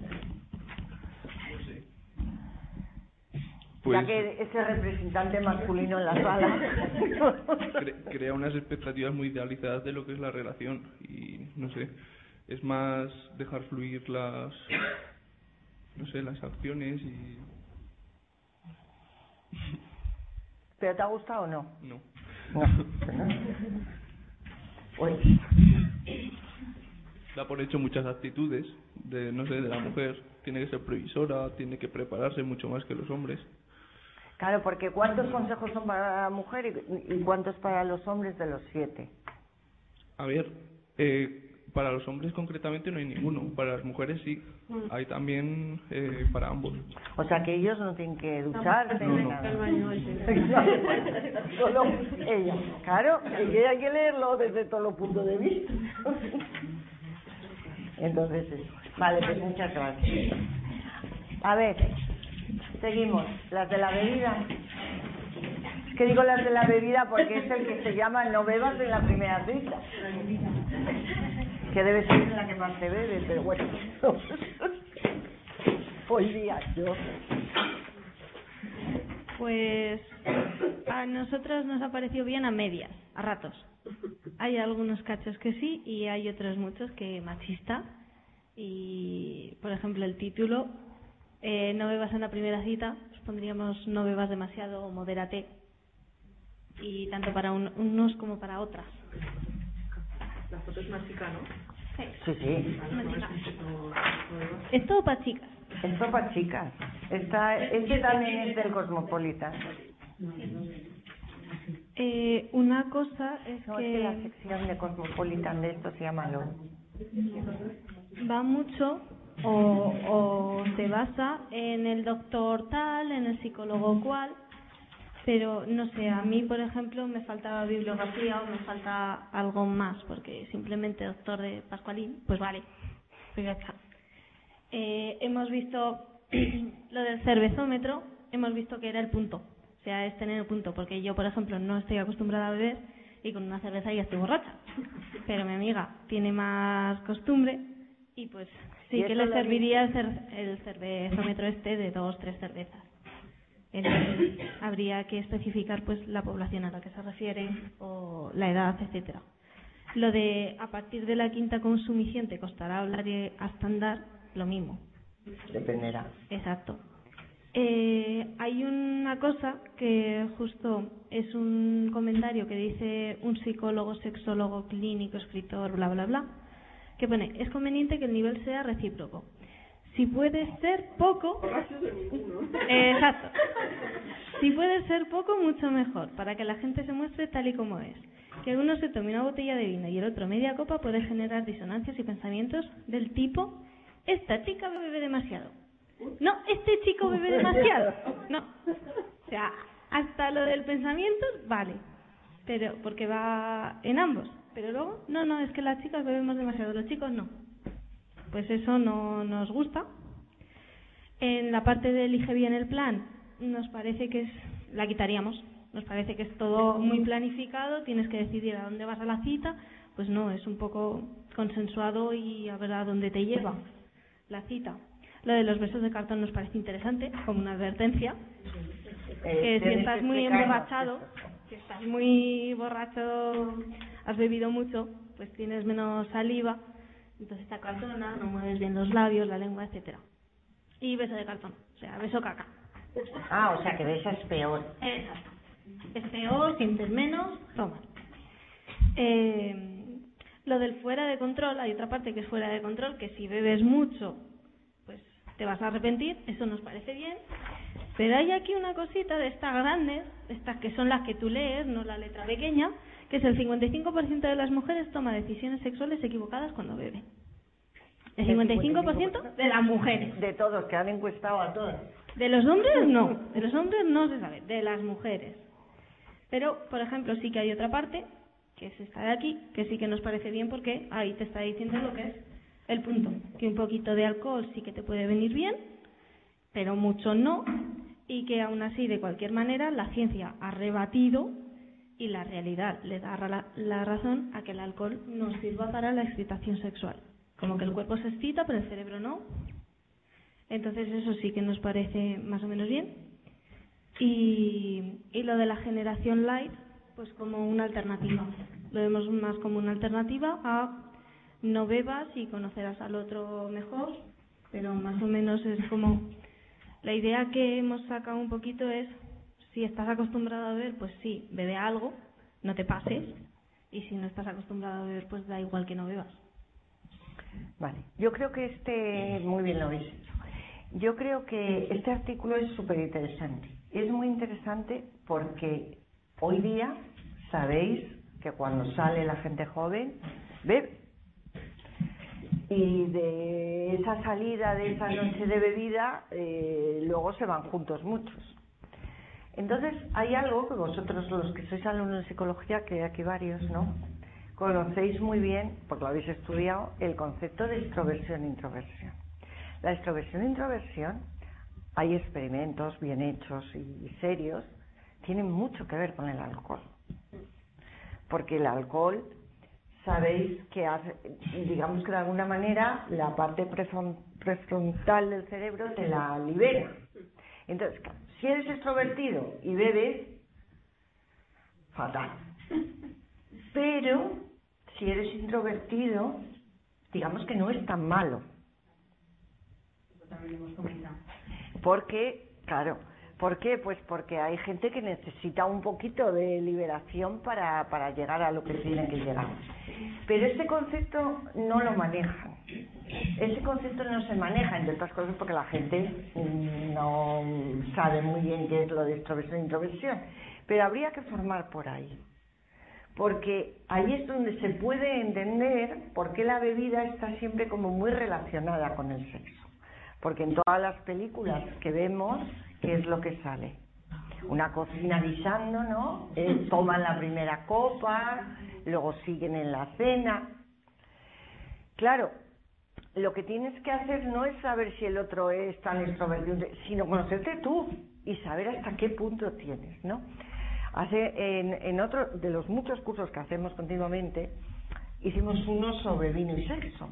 Pues, ya que ese representante masculino en la sala crea unas expectativas muy idealizadas de lo que es la relación y no sé, es más dejar fluir las acciones y... ¿Pero te ha gustado o no? No. Pues Da por hecho muchas actitudes de la mujer. Tiene que ser previsora, tiene que prepararse mucho más que los hombres. claro, porque ¿cuántos consejos son para la mujer y cuántos para los hombres de los 7? A ver, para los hombres concretamente no hay ninguno, para las mujeres sí, hay también para ambos. O sea que ellos no tienen que ducharse ni nada. Solo ella. Claro, y hay que leerlo desde todos los puntos de vista. Entonces eso. Vale, pues muchas gracias. A ver, seguimos. Las de la bebida. Es que digo las de la bebida porque es el que se llama no bebas en la primera cita. Que debe ser la que más se bebe, pero bueno. Hoy día yo. Pues a nosotros nos ha parecido bien a medias, a ratos. Hay algunos cachos que sí y hay otros muchos que machista. Y, por ejemplo, el título, no bebas en la primera cita, pues pondríamos no bebas demasiado o modérate. Y tanto para unos como para otras. La foto es más chica, ¿no? Sí. Es todo para chicas. Esto para chicas. Este también es del Cosmopolitan. Una cosa es No, que es que la sección de Cosmopolitan de esto se llama LOL. va mucho o se basa en el doctor tal, en el psicólogo cual, pero no sé, a mí por ejemplo me falta bibliografía o me falta algo más, porque simplemente doctor de Pascualín, pues vale, pues ya está. Hemos visto lo del cervezómetro, hemos visto que era el punto, o sea, es tener el punto, porque yo por ejemplo no estoy acostumbrada a beber y con una cerveza ya estoy borracha, pero mi amiga tiene más costumbre y pues sí que le serviría el cervezómetro de 2-3 cervezas. Entonces habría que especificar pues la población a la que se refiere o la edad, etcétera. Lo de a partir de la quinta consumición te costará hablar y hasta andar, lo mismo. Dependerá. Exacto. Hay una cosa que justo es un comentario que dice un psicólogo, sexólogo, clínico, escritor, bla, bla, bla, que pone, es conveniente que el nivel sea recíproco. Si puede ser poco, exacto. Si puede ser poco, mucho mejor, para que la gente se muestre tal y como es. Que uno se tome una botella de vino y el otro media copa puede generar disonancias y pensamientos del tipo, esta chica bebe demasiado. No, este chico bebe demasiado. No. O sea, hasta lo del pensamiento, vale. pero porque va en ambos. Pero luego, no, es que las chicas bebemos demasiado, los chicos no. Pues eso no nos gusta. En la parte de elige bien el plan, nos parece que la quitaríamos. Nos parece que es todo muy planificado, tienes que decidir a dónde vas a la cita. Pues no, es un poco consensuado y a ver a dónde te lleva la cita. Lo de los besos de cartón nos parece interesante, como una advertencia. Que si estás muy emborrachado, si estás muy borracho, has bebido mucho, pues tienes menos saliva, entonces te acartona, no mueves bien los labios, la lengua, etcétera. Y beso de cartón, o sea, beso caca. O sea que besas peor. Exacto. Es peor, sientes menos, toma. Lo del fuera de control, hay otra parte que es fuera de control, que si bebes mucho, pues te vas a arrepentir, eso nos parece bien. Pero hay aquí una cosita de estas grandes, estas que son las que tú lees, no la letra pequeña, que es el 55% de las mujeres toma decisiones sexuales equivocadas cuando bebe. El 55% de las mujeres. De todos, que han encuestado a todas. De los hombres no, de los hombres no se sabe, de las mujeres. Pero, por ejemplo, sí que hay otra parte, que es esta de aquí, que sí que nos parece bien porque ahí te está diciendo lo que es el punto. Que un poquito de alcohol sí que te puede venir bien, pero mucho no, y que aún así, de cualquier manera, la ciencia ha rebatido y la realidad le da la razón a que el alcohol no sirva para la excitación sexual. Como que el cuerpo se excita, pero el cerebro no. Entonces eso sí que nos parece más o menos bien. Y lo de la generación light, pues como una alternativa. Lo vemos más como una alternativa a no bebas y conocerás al otro mejor, pero más o menos es como... La idea que hemos sacado un poquito es, si estás acostumbrado a beber, pues sí, bebe algo, no te pases, y si no estás acostumbrado a beber, pues da igual que no bebas. Vale, yo creo que muy bien lo habéis hecho. Yo creo que este artículo es súper interesante. Es muy interesante porque hoy día sabéis que cuando sale la gente joven, bebe. Y de esa salida, de esa noche de bebida, luego se van juntos muchos. Entonces, hay algo que vosotros, los que sois alumnos de psicología, que hay aquí varios, ¿no?, conocéis muy bien, porque lo habéis estudiado, el concepto de extroversión e introversión. La extroversión e introversión, hay experimentos bien hechos y serios, tienen mucho que ver con el alcohol. Porque el alcohol... Sabéis que hace, digamos que de alguna manera la parte prefrontal del cerebro te la libera. Entonces, si eres extrovertido y bebes, fatal. Pero si eres introvertido, digamos que no es tan malo. Eso también lo hemos comentado. Porque, claro, ¿por qué? Pues porque hay gente que necesita un poquito de liberación para llegar a lo que tiene que llegar. Pero este concepto no lo manejan. Ese concepto no se maneja, entre otras cosas, porque la gente no sabe muy bien qué es lo de extroversión e introversión. Pero habría que formar por ahí. Porque ahí es donde se puede entender por qué la bebida está siempre como muy relacionada con el sexo. Porque en todas las películas que vemos, ¿qué es lo que sale? Una cocina guisando, ¿no? Toman la primera copa, luego siguen en la cena. Claro, lo que tienes que hacer no es saber si el otro es tan extrovertido, sino conocerte tú y saber hasta qué punto tienes, ¿no? En otro de los muchos cursos que hacemos continuamente, hicimos uno sobre vino y sexo.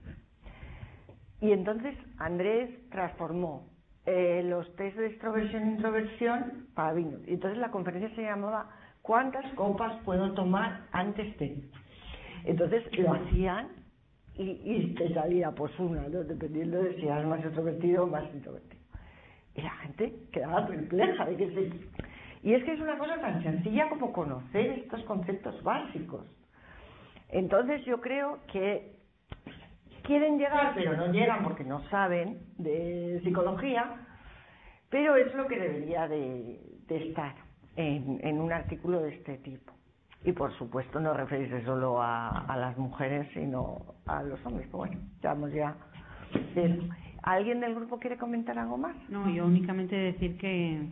Y entonces Andrés transformó los test de extroversión e introversión para vino. Y entonces la conferencia se llamaba ¿cuántas copas puedo tomar antes de? Entonces lo hacían y te salía pues una, ¿no?, dependiendo de si eras más extrovertido o más introvertido. Y la gente quedaba perpleja de que Y es que es una cosa tan sencilla como conocer estos conceptos básicos. Entonces yo creo que quieren llegar, pero no llegan porque no saben de psicología, pero es lo que debería de estar en un artículo de este tipo. Y por supuesto no referirse solo a las mujeres, sino a los hombres. Pero bueno, estamos ya. ¿Alguien del grupo quiere comentar algo más? No, yo únicamente decir que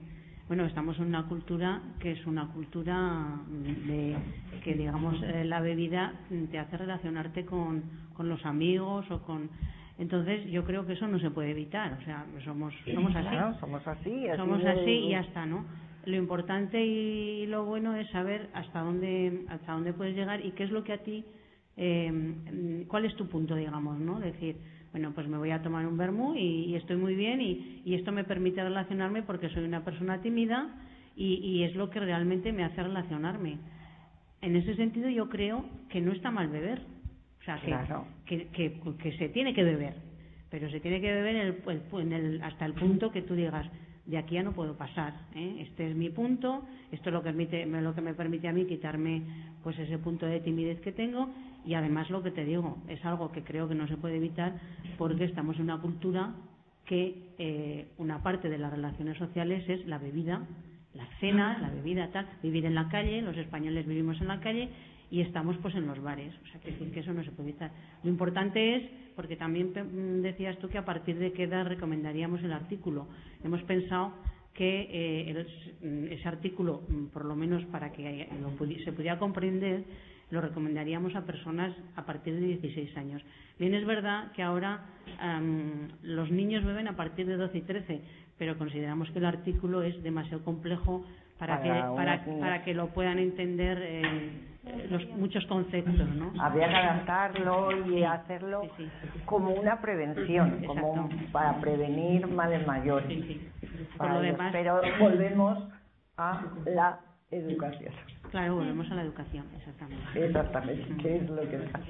bueno, estamos en una cultura que es una cultura de que, digamos, la bebida te hace relacionarte con los amigos o con... Entonces yo creo que eso no se puede evitar, o sea, somos así. Claro, somos así Y ya está, ¿no? Lo importante y lo bueno es saber hasta dónde puedes llegar y qué es lo que a ti, cuál es tu punto, digamos, ¿no? Decir, bueno, pues me voy a tomar un vermú y estoy muy bien y esto me permite relacionarme porque soy una persona tímida y es lo que realmente me hace relacionarme. En ese sentido yo creo que no está mal beber, o sea, claro, que se tiene que beber, pero se tiene que beber hasta el punto que tú digas, de aquí ya no puedo pasar, este es mi punto, esto es lo que me permite a mí quitarme pues ese punto de timidez que tengo. Y además lo que te digo, es algo que creo que no se puede evitar porque estamos en una cultura que una parte de las relaciones sociales es la bebida, la cena, la bebida, tal, vivir en la calle, los españoles vivimos en la calle y estamos pues en los bares, o sea, que decir que eso no se puede evitar. Lo importante es, porque también decías tú que a partir de qué edad recomendaríamos el artículo. Hemos pensado que ese artículo, por lo menos para que se pudiera comprender, lo recomendaríamos a personas a partir de 16 años. Bien, es verdad que ahora los niños beben a partir de 12 y 13, pero consideramos que el artículo es demasiado complejo para que lo puedan entender muchos conceptos, ¿no? Habría que adaptarlo y hacerlo como una prevención, como para prevenir males mayores. Por lo demás, pero volvemos a la educación. Claro, volvemos a la educación, exactamente. Exactamente, que es lo que pasa.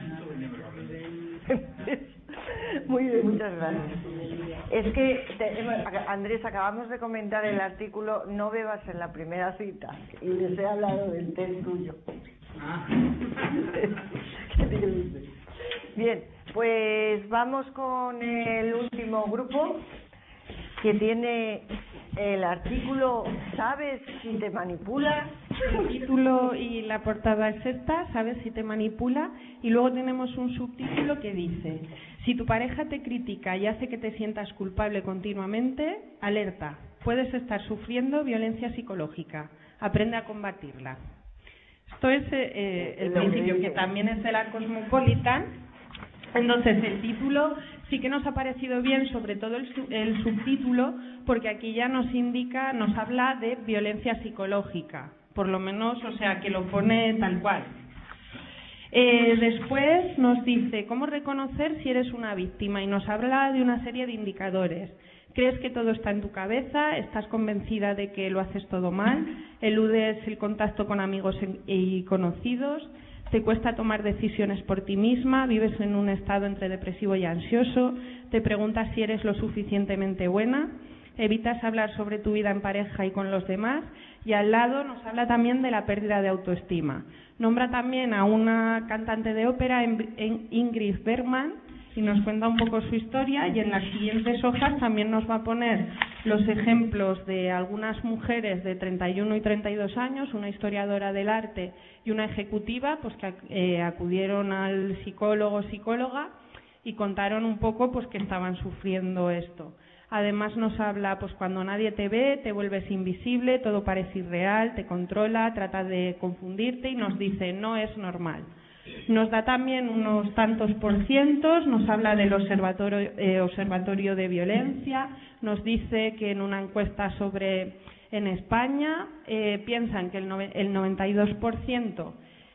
Muy bien, muchas gracias. Es que, Andrés, acabamos de comentar el artículo No bebas en la primera cita y les he hablado del test tuyo. Bien, pues vamos con el último grupo que tiene el artículo ¿Sabes si te manipula? El título y la portada es esta, ¿sabes si te manipula? Y luego tenemos un subtítulo que dice: si tu pareja te critica y hace que te sientas culpable continuamente, alerta, puedes estar sufriendo violencia psicológica, aprende a combatirla. Esto es el principio, que también es de la Cosmopolitan. Entonces el título sí que nos ha parecido bien, sobre todo el subtítulo, porque aquí ya nos habla de violencia psicológica, por lo menos, o sea, que lo pone tal cual. Después nos dice cómo reconocer si eres una víctima y nos habla de una serie de indicadores. ¿Crees que todo está en tu cabeza? ¿Estás convencida de que lo haces todo mal? ¿Eludes el contacto con amigos y conocidos? ¿Te cuesta tomar decisiones por ti misma? ¿Vives en un estado entre depresivo y ansioso? ¿Te preguntas si eres lo suficientemente buena? ¿Evitas hablar sobre tu vida en pareja y con los demás? Y al lado nos habla también de la pérdida de autoestima. Nombra también a una cantante de ópera, Ingrid Bergman, y nos cuenta un poco su historia, y en las siguientes hojas también nos va a poner los ejemplos de algunas mujeres de 31 y 32 años, una historiadora del arte y una ejecutiva, pues que acudieron al psicólogo o psicóloga y contaron un poco pues que estaban sufriendo esto. Además nos habla, pues cuando nadie te ve, te vuelves invisible, todo parece irreal, te controla, trata de confundirte y nos dice, no es normal. Nos da también unos tantos %, nos habla del observatorio de violencia, nos dice que en una encuesta en España piensan que el 92%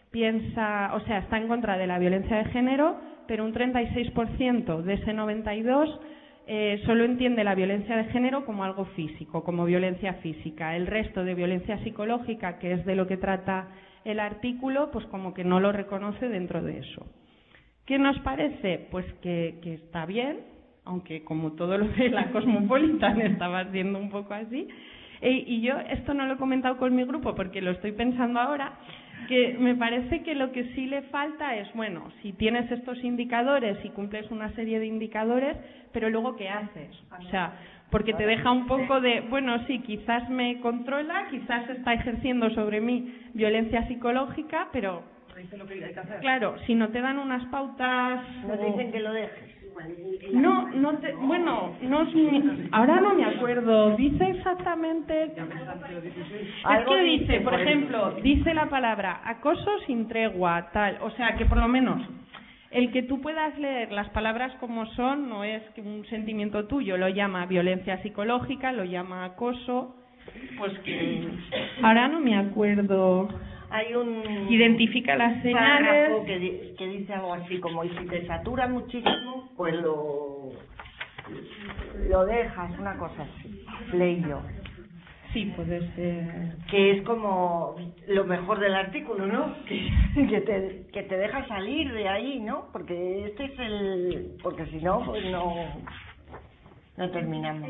está en contra de la violencia de género, pero un 36% de ese 92% solo entiende la violencia de género como algo físico, como violencia física. El resto de violencia psicológica, que es de lo que trata el artículo, pues como que no lo reconoce dentro de eso. ¿Qué nos parece? Pues que está bien, aunque como todo lo de la Cosmopolitan estaba siendo un poco así. Y yo esto no lo he comentado con mi grupo porque lo estoy pensando ahora, que me parece que lo que sí le falta es, bueno, si tienes estos indicadores y cumples una serie de indicadores, pero luego ¿qué haces? O sea, porque te deja un poco de, bueno, sí, quizás me controla, quizás está ejerciendo sobre mí violencia psicológica, pero claro, si no te dan unas pautas... No te dicen que lo dejes. Bueno, ahora no me acuerdo. Dice exactamente. Es que dice, por ejemplo, dice la palabra acoso sin tregua, tal. O sea, que por lo menos el que tú puedas leer las palabras como son no es que un sentimiento tuyo. Lo llama violencia psicológica, lo llama acoso. Pues que ahora no me acuerdo. Hay un identifica las señales que dice algo así como, y si te satura muchísimo, pues lo dejas, una cosa así, leí yo. Sí, puede ser. Que es como lo mejor del artículo, ¿no? Que te deja salir de ahí, ¿no? Porque porque si no, pues no terminamos.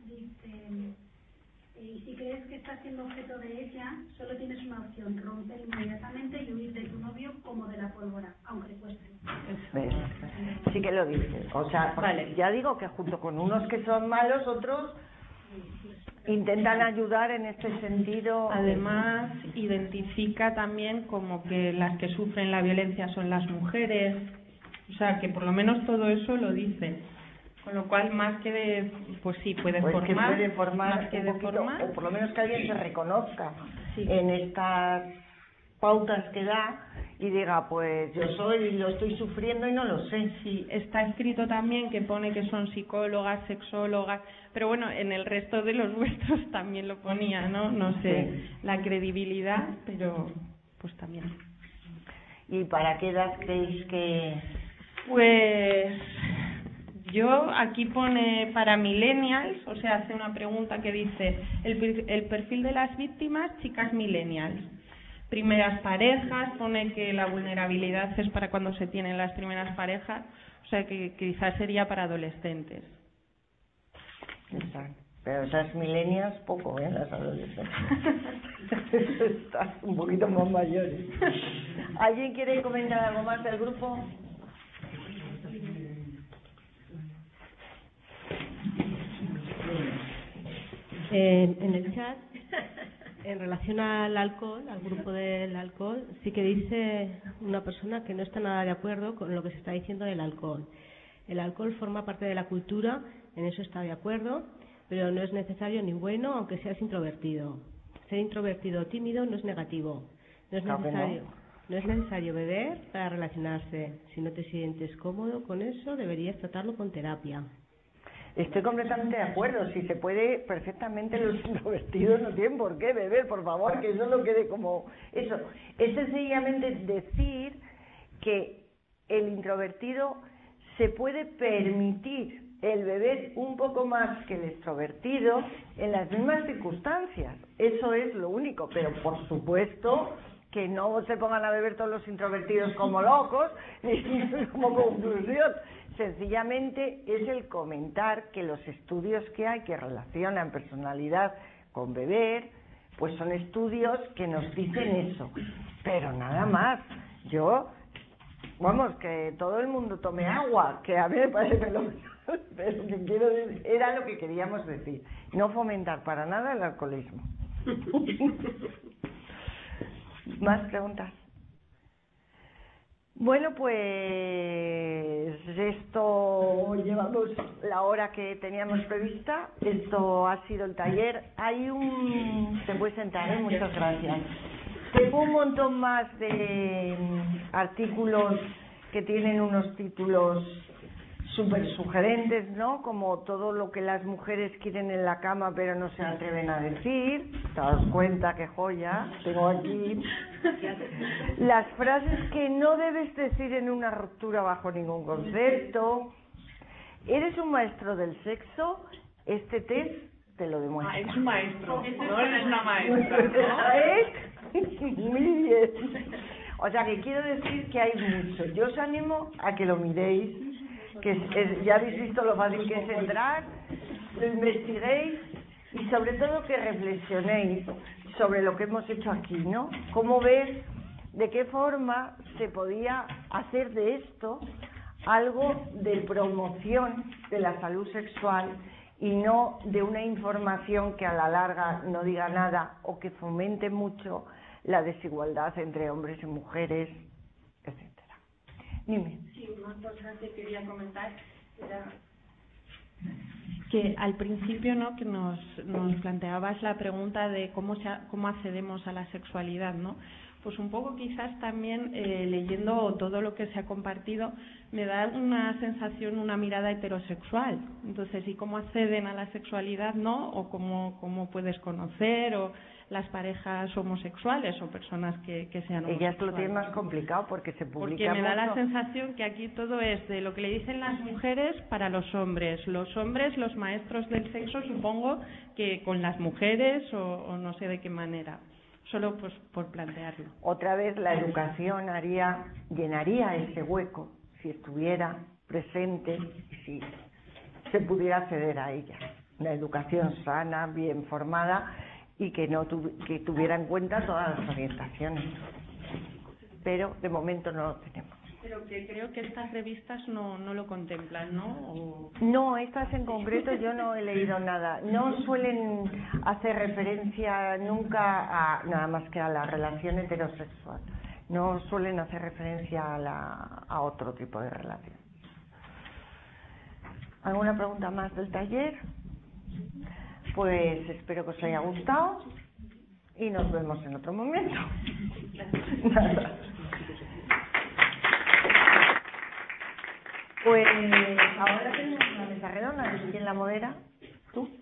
Y si crees que estás siendo objeto de ella, solo tienes una opción: romper inmediatamente y huir de tu novio como de la pólvora, aunque le cueste. ¿Ves? Sí que lo dice. O sea, vale. Ya digo que junto con unos que son malos, otros intentan ayudar en este sentido. Además, identifica también como que las que sufren la violencia son las mujeres. O sea, que por lo menos todo eso lo dice. Con lo cual, más que de, pues sí, puede formar, que puede formar más que un de poquito, formar, o por lo menos que alguien se reconozca sí, en estas pautas que da y diga, pues yo lo estoy sufriendo y no lo sé. Sí, está escrito también que pone que son psicólogas, sexólogas, pero bueno, en el resto de los vuestros también lo ponía, ¿no? No sé, sí, la credibilidad, pero pues también. ¿Y para qué edad creéis que...? Pues... yo aquí pone para millennials, o sea, hace una pregunta que dice el perfil de las víctimas, chicas millennials. Primeras parejas, pone que la vulnerabilidad es para cuando se tienen las primeras parejas, o sea que quizás sería para adolescentes. Exacto. Pero esas millennials poco, las adolescentes. Están un poquito más mayores. ¿Alguien quiere comentar algo más del grupo? En el chat, en relación al alcohol, al grupo del alcohol, sí que dice una persona que no está nada de acuerdo con lo que se está diciendo del alcohol. El alcohol forma parte de la cultura, en eso está de acuerdo, pero no es necesario ni bueno, aunque seas introvertido. Ser introvertido o tímido no es negativo. No es necesario beber para relacionarse. Si no te sientes cómodo con eso, deberías tratarlo con terapia. Estoy completamente de acuerdo. Si se puede, perfectamente los introvertidos no tienen por qué beber, por favor, que eso no quede como eso. Es sencillamente decir que el introvertido se puede permitir el beber un poco más que el extrovertido en las mismas circunstancias. Eso es lo único, pero por supuesto que no se pongan a beber todos los introvertidos como locos, ni como conclusión. Sencillamente es el comentar que los estudios que hay que relacionan personalidad con beber, pues son estudios que nos dicen eso, pero nada más. Vamos, que todo el mundo tome agua, que a mí me parece fenomenal, pero que quiero decir, era lo que queríamos decir, no fomentar para nada el alcoholismo. ¿Más preguntas? Bueno, pues esto, llevamos la hora que teníamos prevista, esto ha sido el taller. Se puede sentar, muchas gracias. Tengo un montón más de artículos que tienen unos títulos súper sugerentes, ¿no? Como todo lo que las mujeres quieren en la cama pero no se atreven a decir. Daos cuenta qué joya tengo aquí. Las frases que no debes decir en una ruptura bajo ningún concepto. ¿Eres un maestro del sexo? Este test te lo demuestra. Eres un maestro, no eres una maestra, ¿no? Muy bien. O sea que quiero decir que hay mucho. Yo os animo a que lo miréis, que ya habéis visto lo fácil que es entrar, lo investiguéis y sobre todo que reflexionéis sobre lo que hemos hecho aquí, ¿no? Cómo ver de qué forma se podía hacer de esto algo de promoción de la salud sexual y no de una información que a la larga no diga nada o que fomente mucho la desigualdad entre hombres y mujeres, etcétera. Dime. Sí, una cosa que quería comentar Que al principio, ¿no?, que nos planteabas la pregunta de cómo accedemos a la sexualidad, ¿no? Pues un poco quizás también leyendo todo lo que se ha compartido me da una sensación, una mirada heterosexual. Entonces, ¿y cómo acceden a la sexualidad, no? O cómo puedes conocer, o las parejas homosexuales o personas que sean homosexuales. Ellas lo tienen más complicado porque se publica Porque me da la mucho. sensación que aquí todo es de lo que le dicen las mujeres para los hombres, los maestros del sexo, supongo que con las mujeres o no sé de qué manera. Solo pues por plantearlo. Otra vez la educación llenaría ese hueco si estuviera presente y si se pudiera acceder a ella. Una educación sana, bien formada y que que tuviera en cuenta todas las orientaciones. Pero de momento no lo tenemos. Pero que creo que estas revistas no lo contemplan, ¿no? No, estas en concreto yo no he leído nada. No suelen hacer referencia nunca nada más que a la relación heterosexual. No suelen hacer referencia a otro tipo de relación. ¿Alguna pregunta más del taller? Pues espero que os haya gustado y nos vemos en otro momento. Nada. Pues ahora tenemos una mesa redonda. ¿Quién la modera? ¿Tú?